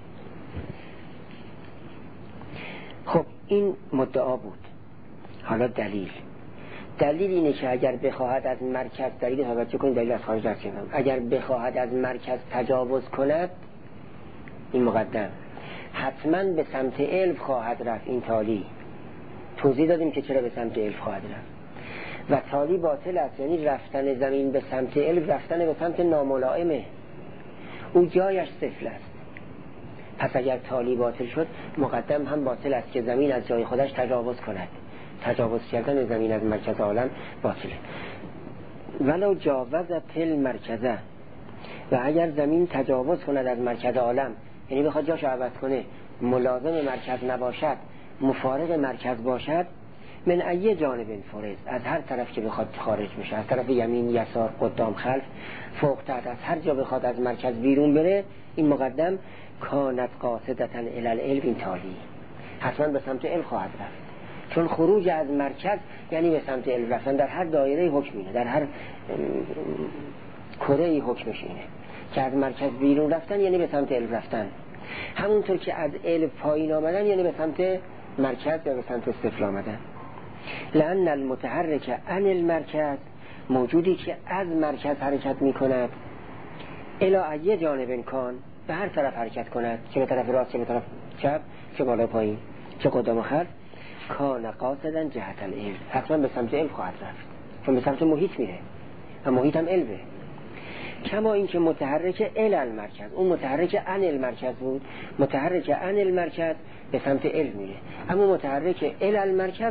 خب این مدعا بود. حالا دلیل اینه که اگر بخواهد از مرکز، دلیل توجه کنید، دلیل از خارج درس کردم، اگر بخواهد از مرکز تجاوز کند، این مقدم حتما به سمت علم خواهد رفت. این تالی توضیح دادیم که چرا به سمت علم خواهد رفت و تالی باطل است، یعنی رفتن زمین به سمت علم رفتن به سمت ناملائمه، او جایش صفر است. پس اگر تالی باطل شد مقدم هم باطل است که زمین از جای خودش تجاوز کند. تجاوز کردن زمین از مرکز عالم باطله. ولو جاوزت المرکزه، و اگر زمین تجاوز کند از مرکز عالم، یعنی بخواد جاشو عوض کنه، ملازم مرکز نباشد، مفارق مرکز باشد، من ای جانب فرض، از هر طرف که بخواد خارج میشه، از طرف یمین، یسار، قدام، خلف، فوق، تحت، از هر جا بخواد از مرکز بیرون بره، این مقدم کانت قاصدتن الی العلم، این تالی حتما به سمت علم خواهد رفت، چون خروج از مرکز یعنی به سمت علم رفتن. در هر دایره حکم اینه، در هر کره حکمش اینه که از مرکز بیرون رفتن یعنی به سمت علم رفتن، همونطور که از علم پایین آمدن یعنی به سمت مرکز یا به سمت صفر آمدن. لأن المتحرک عن المرکز، موجودی که از مرکز حرکت می کند، الی ای جانب کان، به هر طرف حرکت کند، چه به طرف راست، چه به طرف چپ، چه بالا پایین، چه قدام و خلف، کان قاصدا جهت العلم، حتما به سمت علم خواهد رفت، چون به سمت محیط میره و محیط هم علمه. کما این که متحرک الی المرکز، اون متحرک عن المرکز بود، متحرک عن المرکز به سمت علم میره، اما متحرک الی المرکز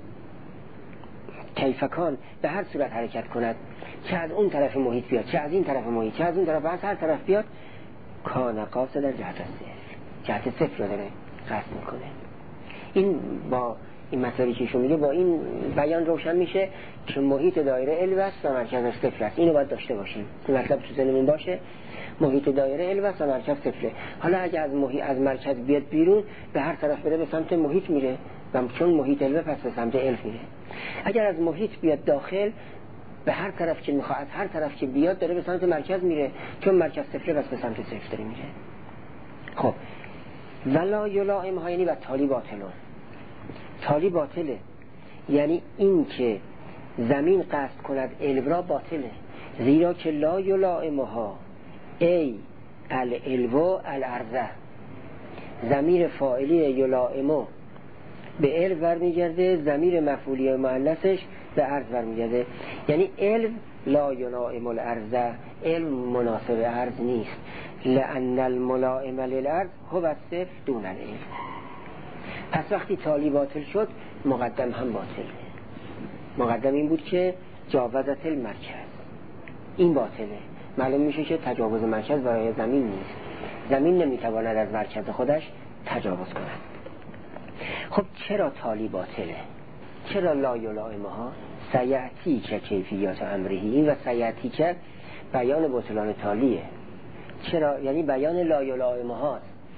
کیفکان، به هر صورت حرکت کند، چه از اون طرف محیط بیاد، چه از این طرف محیط، چه از اون طرف، از هر طرف بیاد، کان قاصدا جهت صفر، جهت صفر رو داره قصد میکنه. این با این مطلبی که ایشون میگه با این بیان روشن میشه که محیط دایره علم است و مرکزش صفر است. اینو باید داشته باشیم، این مطلب تو ذهنمون باشه، محیط دایره علم است و مرکز صفره. حالا اگه از مرکز بیاد بیرون، به هر طرف بره به سمت محیط میره، و چون محیط علم پس به سمت علم میره. اگر از محیط بیاد داخل، به هر طرف که میخواد، هر طرف که بیاد داره به سمت مرکز میره، چون مرکز صفره پس به سمت صفر داره میره. خب ولا یلائمها، یعنی و تالی باطلون، تالی باطله، یعنی این که زمین قصد کند علم را باطله، زیرا که لا یلائمها ای العلو الارضه، ضمیر فاعلی یلائمو به علم برمیگرده، ضمیر مفعولی مؤنثش به عرض برمیگرده، یعنی علم لا یلائم الارضه، علم مناسب عرض نیست، لأن الملائم للارض هو الصفر دون العلم. پس وقتی تالی باطل شد مقدم هم باطل. مقدم این بود که جاوزت المرکز، این باطله. معلوم میشه که تجاوز مرکز برای زمین نیست، زمین نمیتواند از مرکز خودش تجاوز کند. خب چرا تالی باطله؟ چرا لا یلائمها؟ سیأتی که کیفیات امرهی، این و سیأتی که بیان بطلان تالیه. چرا؟ یعنی بیان لا یلائمها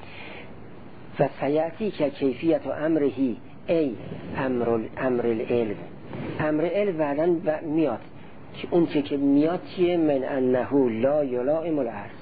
و سیأتی که کیفیت امرهی ای امر العلم، امر علم بعدن میاد، اون که میاد چیه؟ من انه لا یلائم الارض،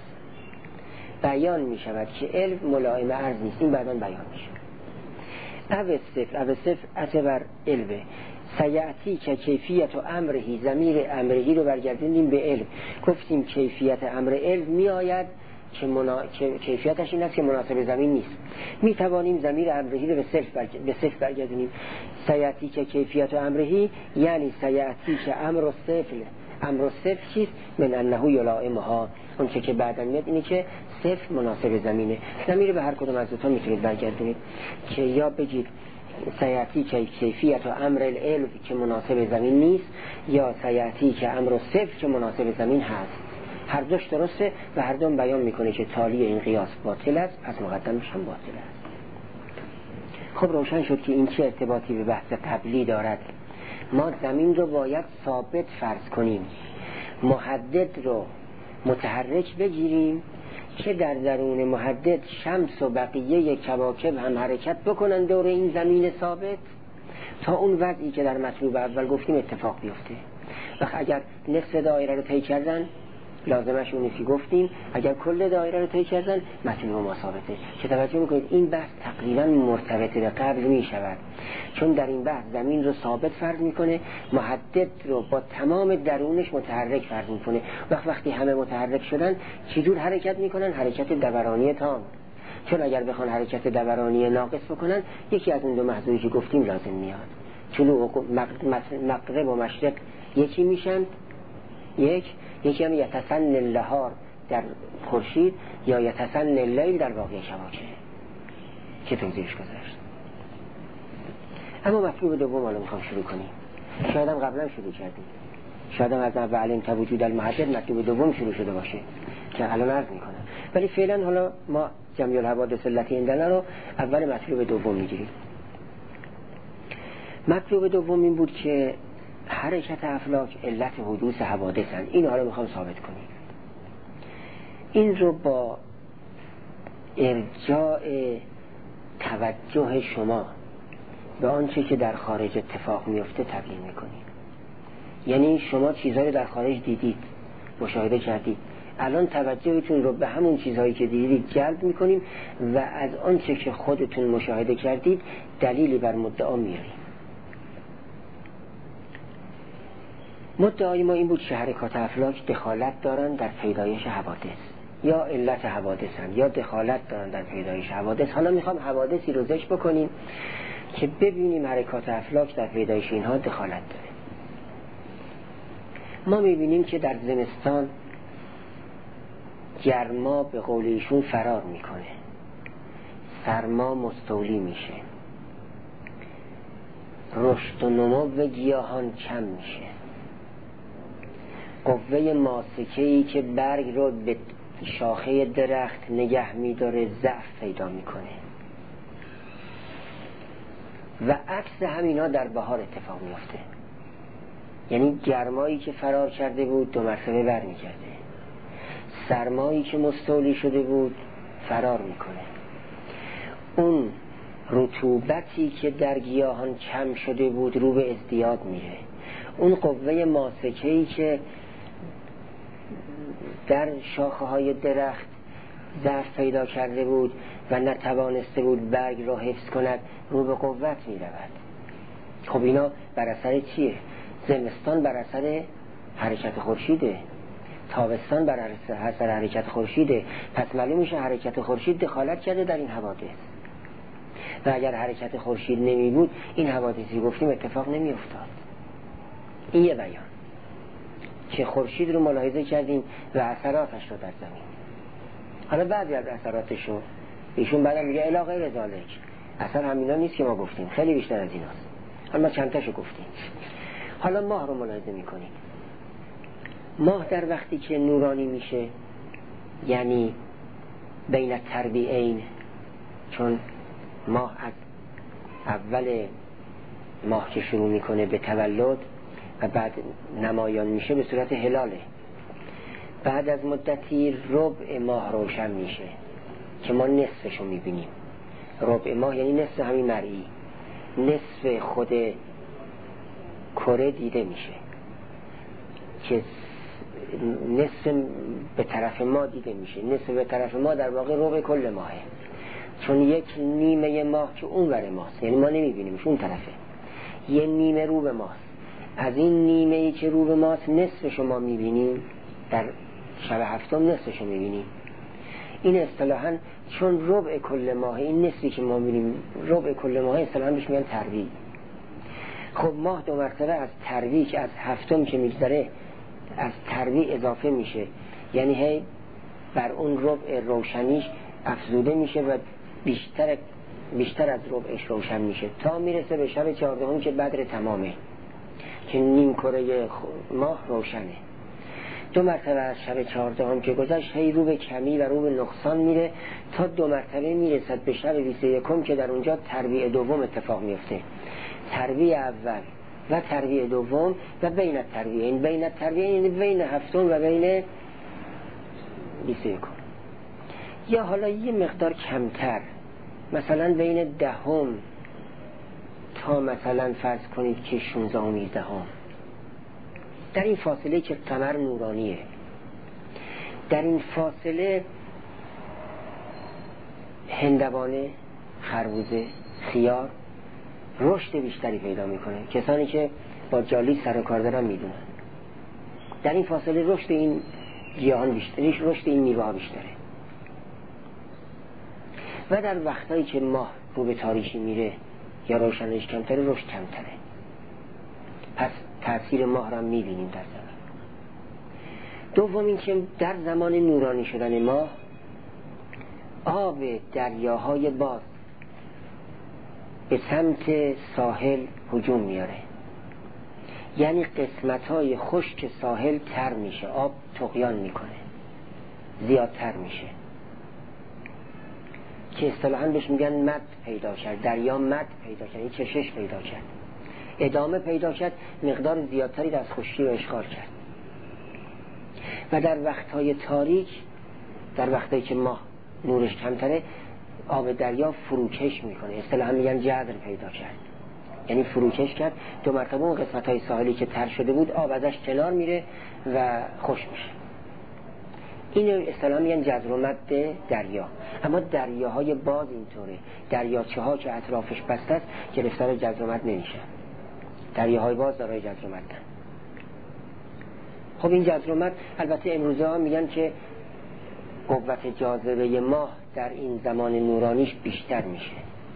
بیان میشود که علم ملائم عرض نیست، این بعدن بیان میشه. او صفر اعتبر علمه، سیأتی که کیفیت امرهی، ضمیر امرهی رو برگردیم به علم، گفتیم کیفیت امر علم میآید که کیفیتش این است که مناسب زمین نیست، می توانیم ضمیر امرهی رو به صفر برگردیم. سیأتی که کیفیت امرهی یعنی سیأتی که امر صفر، امر صفر چیست؟ من انه یلائمها، اون چه که بعداً میاد اینه که صفر مناسب زمینه. زمین به هر کدوم از دو تا میتونید برگردونید که یا بگید سیاتی که کیفیت و امر العلم که مناسب زمین نیست، یا سیاتی که امر صفر که مناسب زمین هست. هر دوش درسته و هر دوم بیان میکنه که تالی این قیاس باطل است، پس مقدمش هم باطل است. خب روشن شد که این چه ارتباطی به بحث قبلی دارد. ما زمین رو باید ثابت فرض کنیم، محدد رو متحرک بگیریم که در درون محدد شمس و بقیه کواکب هم حرکت بکنن دور این زمین ثابت تا اون وضعی که در مطلوب اول گفتیم اتفاق بیفته. وقت اگر نصف دایره رو طی کردن لازمش اونی که گفتیم، اگر کل دایره رو طی کردن مطلوب ما ثابته. که توجه میکنید این بحث تقریبا مرتبط به قبل میشود، چون در این بحث زمین رو ثابت فرض میکنه، محدد رو با تمام درونش متحرک فرض میکنه. وقتی همه متحرک شدن چجور حرکت میکنن؟ حرکت دورانی تام. چون اگر بخوان حرکت دورانی ناقص بکنن یکی از اون دو محضوری که گفتیم لازم میاد. چون مغرب و مشرق یکی میشن، یکی هم یتسن النهار در خورشید یا یتسن اللیل در باقی شباکه که توضیحش گذاشت. اما مطلوب دوم حالا میخوام شروع کنیم. شاید هم قبلا شروع کردیم، شاید هم از اول انت وجود المحدد مطلوب دوم شروع شده باشه که الان عرض میکنم، ولی فعلا حالا ما جمعی الحوادث التی عندنا رو اول مطلوب دوم میگیریم. مطلوب دوم این بود که حرکت افلاک علت حدوث حوادثن. این حالا میخوام ثابت کنیم. این رو با ارجاع توجه شما به آنچه که در خارج اتفاق میفته تبیین میکنیم. یعنی شما چیزهایی رو در خارج دیدید، مشاهده کردید، الان توجهتون رو به همون چیزهایی که دیدید جلب میکنیم و از آنچه که خودتون مشاهده کردید دلیلی بر مدعا میاریم. مدعای ما این بود که حرکات افلاک دخالت دارن در پیدایش حوادث، یا علت حوادثن، یا دخالت دارن در پیدایش حوادث. حالا میخوام حوادثی رو ذکر بکنیم که ببینیم حرکات افلاک در پیدایش اینها دخالت داره. ما میبینیم که در زمستان گرما به قول ایشون فرار میکنه، سرما مستولی میشه، رشد و نمو گیاهان کم میشه، قوه ماسکه‌ای که برگ رو به شاخه درخت نگه میداره ضعف پیدا میکنه و عکس همینا در بهار اتفاق میفته. یعنی گرمایی که فرار کرده بود 2 مرتبه برمیگرده، سرمایی که مستولی شده بود فرار میکنه، اون رطوبتی که در گیاهان کم شده بود رو به ازدیاد میره، اون قوه ماسکه‌ای که در شاخه های درخت ضعف پیدا کرده بود و نتوانسته بود برگ را حفظ کند رو به قوت می رود. خب اینا بر اثر چیه؟ زمستان بر اثر حرکت خورشیده، تابستان بر اثر حرکت خورشیده. پس معلوم میشه حرکت خورشید دخالت کرده در این حوادث و اگر حرکت خورشید نمی بود این حوادثی گفتیم اتفاق نمی افتاد. این یه بیان که خورشید رو ملاحظه کردیم و اثراتش رو در زمین. حالا بعضی از اثراتش رو ایشون بعدا میگه الی غیر ذالک، اثر همینا نیست که ما گفتیم، خیلی بیشتر از ایناست. حالا ما چند تاشو گفتیم. حالا ماه رو ملاحظه میکنیم. ماه در وقتی که نورانی میشه، یعنی بین تربیعین، چون ماه از اول ماه که شروع میکنه به تولد و بعد نمایان میشه به صورت هلاله، بعد از مدتی ربع ماه روشن میشه که ما نصفشو میبینیم. ربع ماه یعنی نصف همین مرئی، نصف خود کره دیده میشه که نصف به طرف ما دیده میشه. نصف به طرف ما در واقع ربع کل ماهه، چون یک نیمه ماه که اون ور ماست، یعنی ما نمیبینیمش، اون طرفه یه نیمه رو به ماست. از این نیمه‌ای که رو به ماست نصفشو ما میبینیم، در شب هفتم نصفشو میبینیم. این اصطلاحاً چون ربع کل ماه، این نصفی که ما میبینیم ربع کل ماه، اصطلاحاً بهش میگن ترویع. خب ماه 2 مرتبه از ترویع از هفتم که میگذره از تربیع اضافه میشه، یعنی هی بر اون ربع روشنیش افزوده میشه و بیشتر از ربعش روشن میشه تا میرسه به شب 14 که بدر تمامه، که نیم کره ماه روشنه. 2 مرتبه از شب 14 که گذشت هی رو به کمی و رو به نقصان میره تا 2 مرتبه میرسد به شب 21 که در اونجا تربیع دوم اتفاق میفته. تربیع اول و تربیع دوم و بین التربیع، این بین التربیع یعنی بین 7 و بین 21. یا حالا یه مقدار کمتر، مثلا بین 10 تا مثلا فرض کنید که 16 و 17. در این فاصله که قمر نورانیه، در این فاصله هندوانه، خربوزه، خیار رشد بیشتری پیدا میکنه. کسانی که با جالی سر و کار دارن میدونن در این فاصله رشد این گیاهان بیشتره، رشد این میوه ها بیشتره. و در وقتایی که ماه رو به تاریکی میره یا روشنیش کمتره، رشد کمتره. پس تأثیر ماه را میبینیم در زمان. دوم این که در زمان نورانی شدن ماه آب دریاهای باز به سمت ساحل هجوم میاره، یعنی قسمت‌های خشک ساحل تر میشه، آب طغیان میکنه، زیادتر میشه، که اصطلاحاً بهش میگن مد پیدا کرد. دریا مد پیدا کرد، این کشش پیدا کرد، ادامه پیدا کرد، مقدار زیادتری از خشکی رو اشغال کرد. و در وقتهای تاریک، در وقتایی که ماه نورش کمتره، آب دریا فروکش میکنه، اصطلاحاً میگن جذر پیدا کرد، یعنی فروکش کرد. 2 مرتبه اون قسمت‌های ساحلی که تر شده بود آب ازش کنار میره و خوش میشه. این اصطلاحاً میگن جذر و مد دریا. اما دریاهای باز اینطوره، دریاچه ها که اطرافش بسته است گرفتار جذر و مد نمیشه. دریاهای باز دارای جذر و مدن. خب این جذر و مد البته امروزه ها میگن که قوت جاذبه ماه در این زمان نورانیش بیشتر میشه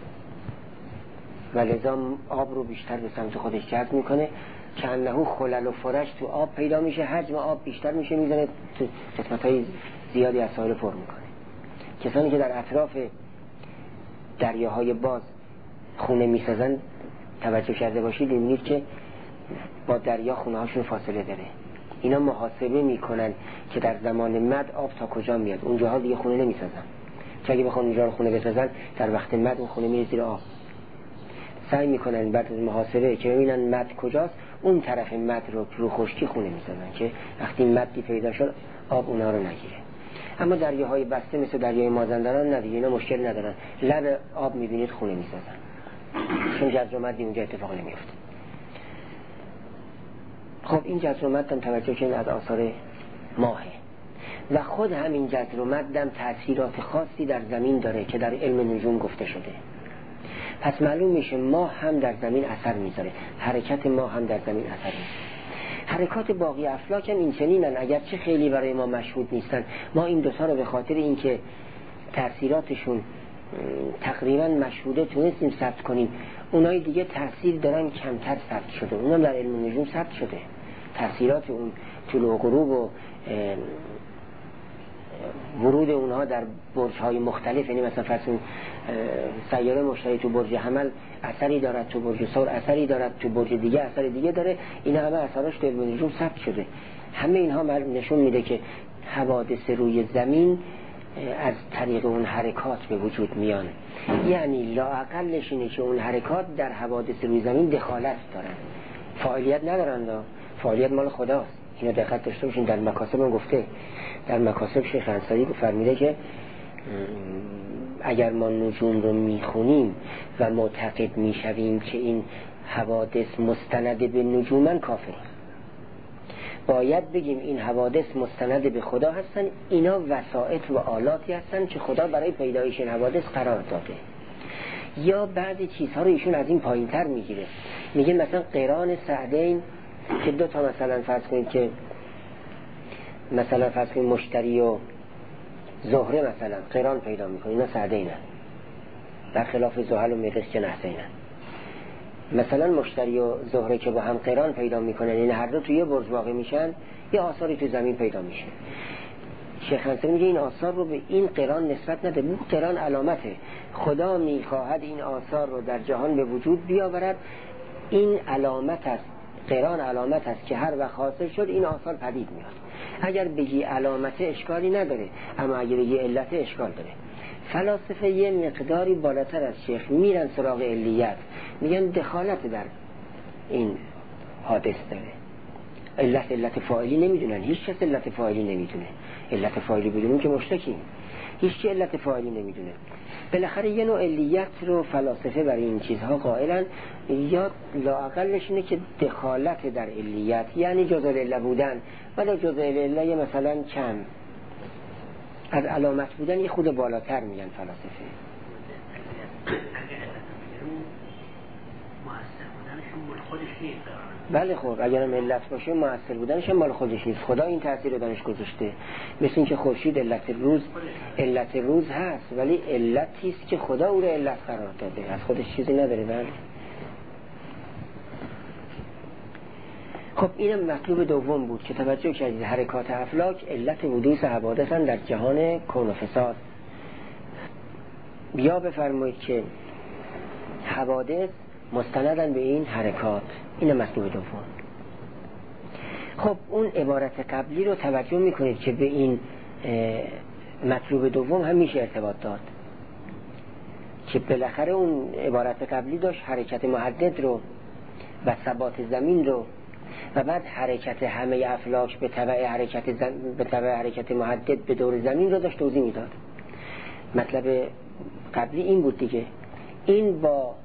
و لذا آب رو بیشتر به سمت خودش جذب میکنه، که انه خلل و فرش تو آب پیدا میشه، حجم آب بیشتر میشه، میزنه تو قسمت‌های زیادی از ساحل پر میکنه. کسانی که در اطراف دریاهای باز خونه میسازن توجه کرده باشید، میبینید که با دریا خونه هاشون فاصله داره. اینا محاسبه میکنن که در زمان مد آب تا کجا میاد، اونجاها دیگه خونه نمیسازن، چون اگه بخوان اونجا رو خونه بسازن در وقت مد اون خونه میره زیر آب. سعی میکنن بعد از محاسبه که ببینن مد کجاست، اون طرف مد رو خشکی خونه میسازن که وقتی مدی پیدا شد آب اونا رو نگیره. اما دریاهای بسته مثل دریای مازندران ندیگه، اینا مشکل ندارن، لب آب میبینید خونه میسازن، چون جذر و مدی اونجا اتفاق نمیفته. خب این جذر و مد هم توجه کنید از آثار ماهه، و خود همین جذر و مد هم تأثیرات خاصی در زمین داره که در علم نجوم گفته شده. پس معلوم میشه ماه هم در زمین اثر میذاره، حرکت ماه هم در زمین اثر میذاره. حرکات باقی افلاک هم این چنینن، اگرچه خیلی برای ما مشهود نیستن. ما این دوتا رو به خاطر اینکه تأثیراتشون تقریبا مشهوده تونستیم ثبت کنیم، اونای دیگه تأثیر دارن کمتر ثبت شده، اونم در علم نجوم ثبت شده. تأثیرات اون طلوع و غروب و ورود اونها در برج‌های مختلف، یعنی مثلا فرض سیاره مشتری تو برج حمل اثری دارد، تو برج ثور اثری دارد، تو برج دیگه اثر دیگه داره، اینا همه اثراش در علم نجوم ثبت شده. همه اینها نشون میده که حوادث روی زمین از طریق اون حرکات به وجود میان، یعنی لااقلش اینه که اون حرکات در حوادث روی زمین دخالت دارن، فاعلیت ندارن، فاعلیت مال خداست. اینو دقت داشته باشین. در مکاسب هم گفته، در مکاسب شیخ انصاری فرمیده که اگر ما نجوم رو میخونیم و معتقد میشویم که این حوادث مستند به نجومن، کافریم. باید بگیم این حوادث مستند به خدا هستن، اینا وسائط و آلاتی هستن که خدا برای پیدایش این حوادث قرار داده. یا بعضی چیزها رو ایشون از این پایین تر میگیره، میگه مثلا قران سعدین که 2 تا مثلا فرض کنید که مثلا فرض کنید مشتری و زهره مثلا قران پیدا میکنه، اینا سعدینن، در خلاف زحل و مریخ که نحسینن. مثلا مشتری و زهره که با هم قران پیدا میکنن، این هر دو توی برج واقع میشن، یه آثاری تو زمین پیدا میشه. شیخ انصاری میگه این آثار رو به این قران نسبت نده، این قران علامته، خدا میخواهد این آثار رو در جهان به وجود بیاورد، این علامت است، قران علامت است که هر وقت حاصل شد این آثار پدید میاد. اگر بگی علامت اشکالی نداره، اما اگر بگی علت اشکال داره. فلاسفه یه مقداری بالاتر از شیخ میرن سراغ علیت، میگن دخالت در این حادث داره. علت فاعلی نمیدونن، هیچ کس علت فاعلی نمیدونه. علت فاعلی بدونیم که مشرکیم، هیچ کی علت فاعلی نمیدونه. بالاخره یه نوع علیت رو فلاسفه برای این چیزها قائلن، یا لااقلش اینه که دخالت در علیت، یعنی جزء العله بودن، ولی جزء العله مثلا کم از علامت بودن یه خود بالاتر میگن فلاسفه. بله خب اگرم علت باشه مؤثر بودنش هم مال خودش نیست، خدا این تأثیر رو درش گذاشته. مثل این که خورشید علت روز هست، ولی علتی است که خدا او رو علت قرار داده، از خودش چیزی نداره. بله خب اینم مطلوب دوم بود که توجه کردید حرکات افلاک علت حدوث حوادث در جهان کون و فساد. بیا بفرمایید که حوادث مستندن به این حرکات، این مطلوب دوم. خب اون عبارت قبلی رو توجه میکنید که به این مطلوب دوم هم میشه ارتباط داد، که بالاخره اون عبارت قبلی داشت حرکت محدد رو و ثبات زمین رو، و بعد حرکت همه افلاک به تبع حرکت محدد به دور زمین رو داشت توضیح میداد. مطلب قبلی این بود دیگه، این با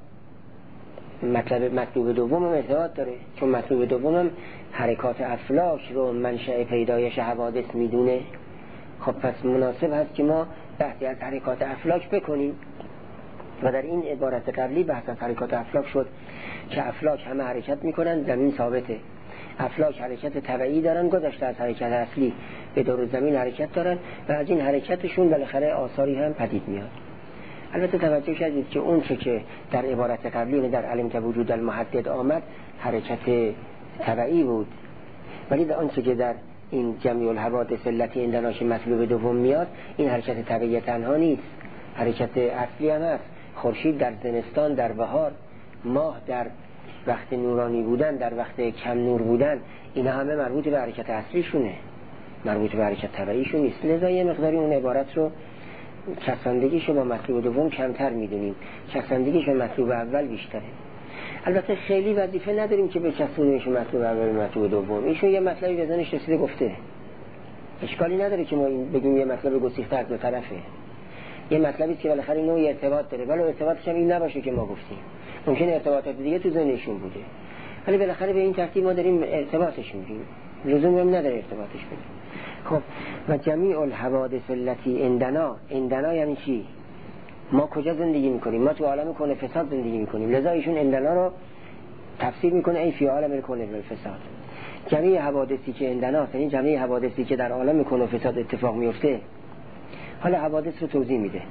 مطلوب دوم هم ارتباط داره، چون مطلوب دوم هم حرکات افلاک رو منشأ پیدایش حوادث میدونه. خب پس مناسب هست که ما بحثی از حرکات افلاک بکنیم، و در این عبارت قبلی بحث از حرکات افلاک شد که افلاک همه حرکت میکنن، زمین ثابته. افلاک حرکت طبیعی دارن، گذشته از حرکت اصلی به دور زمین حرکت دارن، و از این حرکتشون بالاخره آثاری هم پدید میاد. البته توجه کردید که اون چه که در عبارت قبلی در علم وجود المحدد آمد حرکت طبیعی بود، ولی در آنچه که در این جمعی الحوادث التي عندنا مطلوب دوم میاد، این حرکت طبیعی تنها نیست، حرکت اصلی هم هست. خورشید در زمستان، در بهار، ماه در وقت نورانی بودن، در وقت کم نور بودن، اینا همه مربوط به حرکت اصلیشونه، مربوط به حرکت طبیعیشون نیست. لذا یه مقداری اون عبارت رو چسبندگیشو با مطلوب دوم کمتر میدونیم، چسبندگیشو مطلوب اول بیشتره. البته خیلی وظیفه نداریم که به چسبونیشو مطلوب اول و مطلوب دوم، ایشون یه مطلبی بزنش رسیده گفته، اشکالی نداره که ما بگیم یه مطلب گسیخته از دو طرفه، یه مطلبی که بالاخره نوعی ارتباط داره، ولی ارتباطش هم این نباشه که ما گفتیم، ممکنه ارتباطات دیگه تو ذهنشون بوده، ولی بالاخره به این ترتیب ما داریم ارتباطش میگیم، لزومی هم نداره ارتباطش بدیم. خب و جمیع الحوادث التي عندنا یعنی چی؟ ما کجا زندگی میکنیم؟ ما تو عالم کون فساد زندگی میکنیم، لذا ایشون عندنا رو تفسیر میکنه ای فی عالم کون فساد. جمیع حوادثی که عندنا، یعنی جمیع حوادثی که در عالم کون فساد اتفاق میفته. حالا حوادث رو توضیح میده.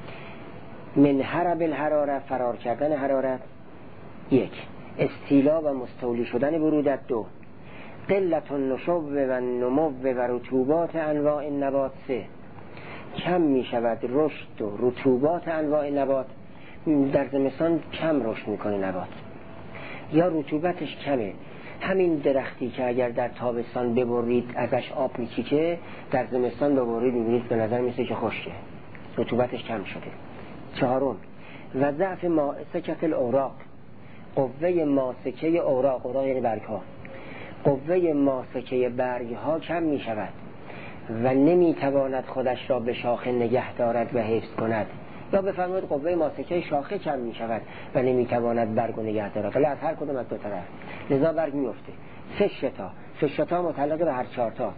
من حرب الحراره، فرار کردن حرارت 1، استیلا و مستولی شدن برودت 2، قلت النشو و نمو و رطوبات انواع نبات 3، کم می شود رشد و رطوبات انواع نبات، در زمستان کم رشد میکنه نبات یا رطوبتش کمه. همین درختی که اگر در تابستان ببرید ازش آب میچیکه، در زمستان ببرید میبینید به نظر میسه که خشکه، رطوبتش کم شده. 4 و ضعف ماسکت الاوراق، قوه ماسکه اوراق یعنی برگ ها، قوه ماسکه برگ ها کم می شود و نمی تواند خودش را به شاخه نگه دارد و حفظ کند، یا بفرمایید قوه ماسکه شاخه کم می شود و نمی تواند برگ نگه دارد، ولی از هر کدوم از دو طرف، لذا برگ می افته. فشتا متعلق به هر 4 تا.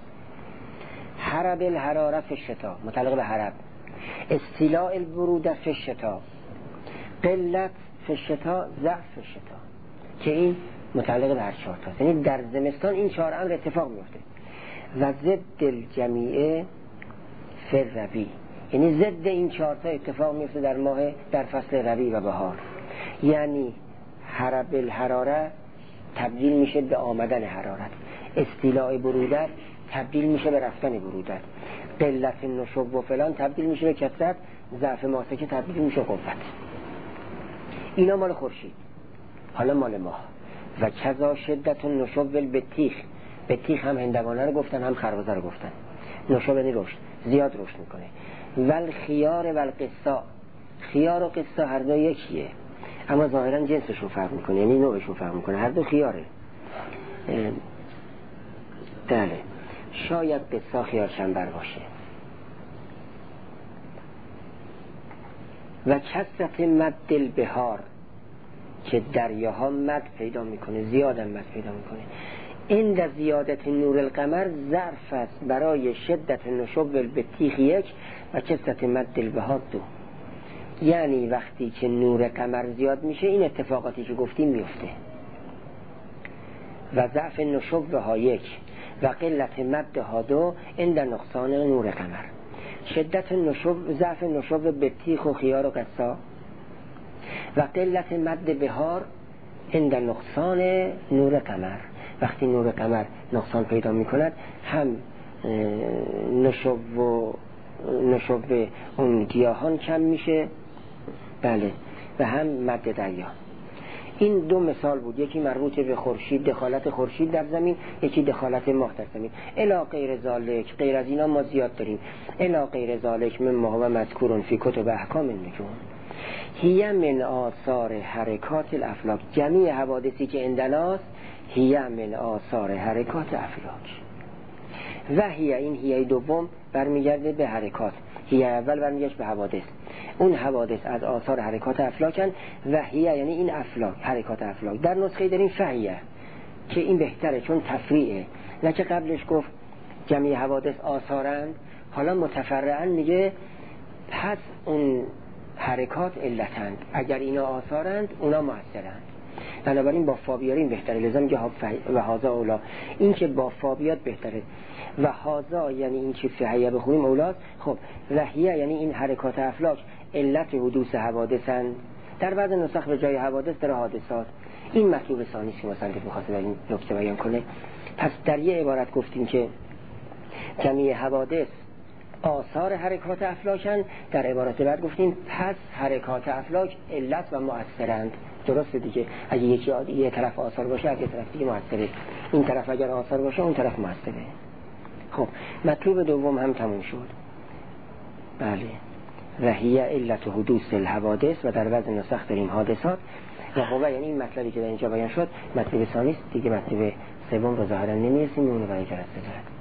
حرب الحراره فشتا متعلق به حرب، استیلاء البروده فشتا، قلت فشتا، ضعف فشتا، که این متعلق به هر 4 تا. یعنی در زمستان این 4 امر اتفاق میفته. و ضد الجمیع فی الربیع، یعنی ضد این 4 تا اتفاق میفته در فصل ربیع و بهار. یعنی حرب الحراره تبدیل میشه به آمدن حرارت، استیلاء برودت تبدیل میشه به رفتن برودت، قلت نشوب و فلان تبدیل میشه به کثرت، ضعف ماسکه تبدیل میشه قوت. اینا مال خورشید. حالا مال ماه. و کذا شدت نشوب بالبطیخ، بطیخ هم هندوانه رو گفتن هم خربزه رو گفتن. نشوب یعنی رشد، زیاد رشد میکنه. ول خیار ول قصا، خیار و قصا هر دو یکیه اما ظاهرا جنسشون فرق میکنه، یعنی نوعشون فرق میکنه، هر دو خیاره. بله شاید قصا خیار چنبر باشه. و کثرت مد البحار، که دریاها مد پیدا میکنه، زیاد مد پیدا میکنه. عند زیادت نور القمر ظرف است برای شدت نشوب بالبطیخ یک و کثرت مد البحار دو. یعنی وقتی که نور قمر زیاد میشه این اتفاقاتی که گفتیم میفته. و ضعف نشوب ها یک و قلت مد ها دو عند نقصان نور قمر. شدت نشوب، ضعف نشوب بطیخ و خیار و قصا و قلت مد بهار عند نقصان نور قمر. وقتی نور قمر نقصان پیدا میکند هم نشوب اون گیاهان کم میشه، بله، و هم مد دریا. این دو مثال بود، یکی مربوط به خورشید، دخالت خورشید در زمین، یکی دخالت ماه در زمین. الی غیر ذالک، غیر از اینا ما زیاد داریم. الی غیر ذالک مما هو مذکور فی کتب احکام النجوم هی من آثار حرکات الافلاک. جمیع حوادثی که عندناست هی من آثار حرکات افلاک. و هی، این هی دوم برمیگرده به حرکات، هی اول برمیگرده به حوادث. اون حوادث از آثار حرکات افلاکن و هی یعنی این افلاک، حرکات افلاک. در نسخه داریم فهیه که این بهتره چون تفریعه، نه که قبلش گفت جمعی حوادث آثارند، حالا متفرعن میگه پس اون حرکات علتند، اگر اینا آثارند اونا مؤثرند. بنابراین با فا بیاریم بهتره، لازم میگه و هازا اولا، این که با فا بیاد بهتره. و هازا یعنی این که فهیه بخونیم اولاست. خب وحیه یعنی این حرکات افلاک علت حدوث حوادثند. در بعض نسخ به جای حوادث در حادثات. این مطلوب ثانی که مصنف می‌خواد در این نکته بیان کنه. پس در یه عبارت گفتیم که جمعی حوادث آثار حرکات افلاکند، در عبارت بعد گفتیم پس حرکات افلاک علت و مؤثرند. درسته دیگه، اگه یه طرف آثار باشه اگه طرف دیگه مؤثره، این طرف اگر آثار باشه اون طرف مؤثره. خب مطلوب دوم هم تموم شد. بله و هی علت حدوث الحوادث و در وزن نسخ داریم حادثات. و هو یعنی این مطلبی که در اینجا بیان شد مطلب ثانی است دیگه، مطلب سوم رو ظاهرا نمی‌رسیم، اون رو برای جلسه دارد.